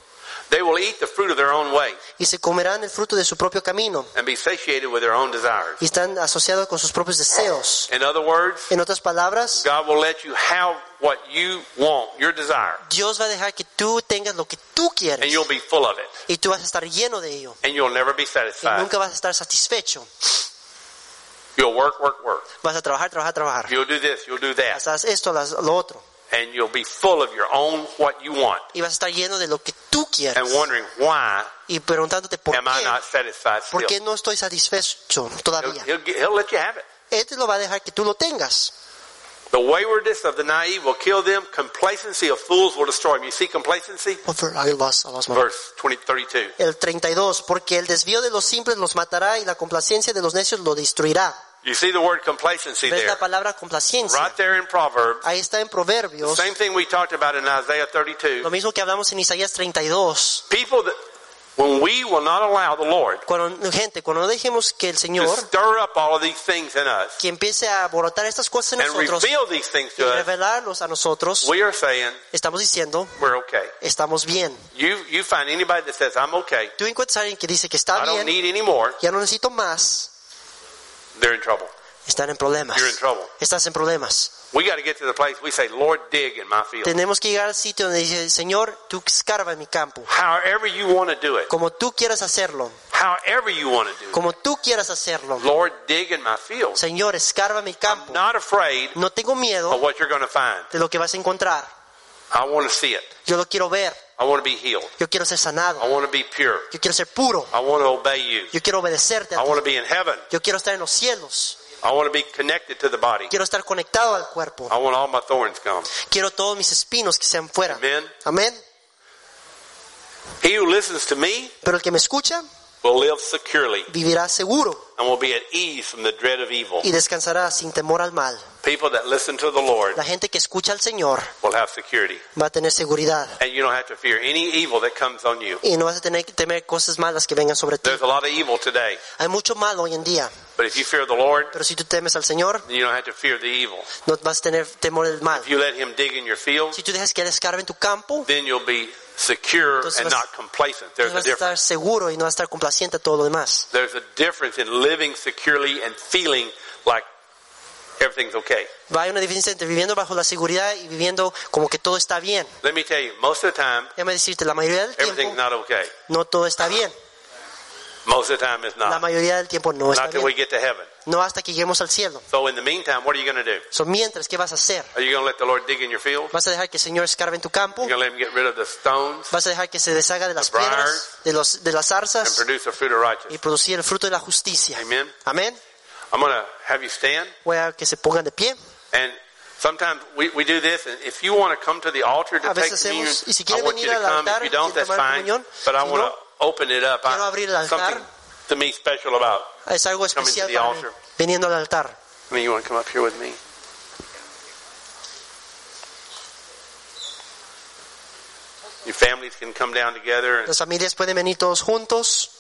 They will eat the fruit of their own way
y se comerán el fruto de su propio camino
and be satiated with their own desires.
y están asociados con sus propios deseos.
In other words,
En otras palabras,
God will let you have what you want, your desire,
Dios va a dejar que tú tengas lo que tú
and
quieres
you'll be full of it,
y tú vas a estar lleno de ello
and you'll never be
y
satisfied.
nunca vas a estar satisfecho.
You'll work, work, work.
Vas a trabajar, trabajar, trabajar.
You'll do this, you'll do that,
Haz esto, haz lo otro.
and you'll be full of your own what you want,
Y vas a estar lleno de lo que tú quieres.
and wondering why
Y preguntándote por
am I not satisfied
¿por qué
still?
no estoy satisfecho todavía?
He'll let you have it.
Él te lo va a dejar que tú lo tengas.
The waywardness of the naive will kill them. Complacency of fools will destroy them. You see complacency?
I lost my-
Verse 32.
El 32, porque el desvío de los simples los matará y la complacencia de los necios lo destruirá.
You see the word complacency
¿Ves
there?
la palabra complacencia?
Right there in Proverbs.
Ahí está en Proverbios.
Same thing we talked about in Isaiah 32.
Lo mismo que hablamos en Isaías 32.
People that, when we will not allow the Lord
Cuando no dejemos que el
to
Señor,
stir up all of these things in us
que empiece a alborotar estas cosas en
and
nosotros
reveal these things
y
to us,
revelarlos a nosotros,
we are saying
estamos diciendo,
we're okay.
estamos bien.
You find anybody that says, I'm okay,
Tú encuentras a alguien que dice que está
I don't
bien,
need any more,
ya no necesito más,
they're in trouble.
están en problemas.
You're in trouble.
Estás en problemas.
We got to get to the place we say, Lord, dig in my field.
Tenemos que llegar al sitio donde dice, Señor, tú escarba en mi campo.
However you want to do it.
Como tú quieras hacerlo.
However you want to do it.
Como tú quieras hacerlo.
Lord, dig in my field.
Señor, escarba mi campo.
Not afraid
No tengo miedo
of what you're going to find.
de lo que vas a encontrar.
I want to see it.
Yo lo quiero ver.
I want to be healed.
Yo quiero ser sanado.
I want to be pure.
Yo quiero ser puro.
I want to obey you.
Yo quiero obedecerte
I
a ti.
want to be in heaven.
Yo quiero estar en los cielos.
I want to be connected to the body.
Quiero estar conectado al cuerpo.
I want all my thorns gone.
Quiero todos mis espinos que sean fuera.
Amen.
Amén.
He who listens to me
Pero el que me escucha
will live securely
vivirá seguro
and will be at ease from the dread of evil.
y descansará sin temor al mal.
People that listen to the Lord
La gente que escucha al Señor
will have security.
va a tener seguridad
And you don't have to fear any evil that comes on you.
y no vas a tener que temer cosas malas que vengan sobre ti.
There's a lot of evil today.
Hay mucho mal hoy en día,
But if you fear the Lord,
pero si tú temes al Señor,
then you don't have to fear the evil.
no vas a tener temor del mal.
If you let Him dig in your field,
Si tú dejas que Él escarbe en tu campo,
then you'll be secure
Entonces
and
vas-
not complacent. There's a
vas a estar
difference.
seguro y no vas a estar complaciente a todo lo demás.
There's a difference in living securely and feeling like everything's okay.
Hay una diferencia entre viviendo bajo la seguridad y viviendo como que todo está bien.
Let me tell you, most of the time,
Déjame decirte, la mayoría del
everything's
tiempo
not okay.
no todo está bien.
Most of the time, it's
La
not.
mayoría del tiempo no está
Not till we
bien.
get to heaven.
No hasta que lleguemos al cielo.
So in the meantime, what are you going to do?
So, mientras, ¿qué vas a hacer?
Are you going to let the Lord dig in your field?
¿Vas a dejar que el Señor escarbe en tu campo?
You're going to let Him get rid of the stones
¿Vas a dejar que se deshaga de las
The briars.
piedras, de las
and
zarzas
produce the fruit of
y
righteousness?
producir el fruto de la justicia?
Amen.
Amén.
I'm going to have you stand.
Voy a que se pongan de pie.
And sometimes we do this, and if you want to come to the altar to
A
take
veces
communion,
hacemos, y si
I
quieren
want you
venir
to
al
come.
altar,
If you don't,
quieren
that's
tomar
fine.
comunión,
But I
si
want
no,
to open it up.
quiero abrir el altar.
Something to me special about.
Es algo
Coming to
especial
the
para mí,
altar.
viniendo al altar.
I mean, you want to come up here with me? Your families can come down together.
Las familias pueden venir todos juntos.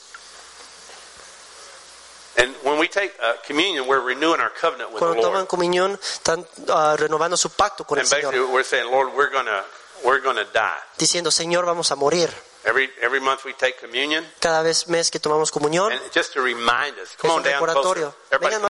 And when we take communion, we're renewing our covenant with the
Cuando toman
Lord.
comunión, están renovando su pacto con el
And basically,
Señor.
we're saying, Lord, we're gonna die.
Diciendo, Señor, vamos a morir.
Every month we take communion,
Cada mes que tomamos comunión,
and just to remind us.
es
Come
un
on down closer.
recordatorio.
Everybody,
Vengan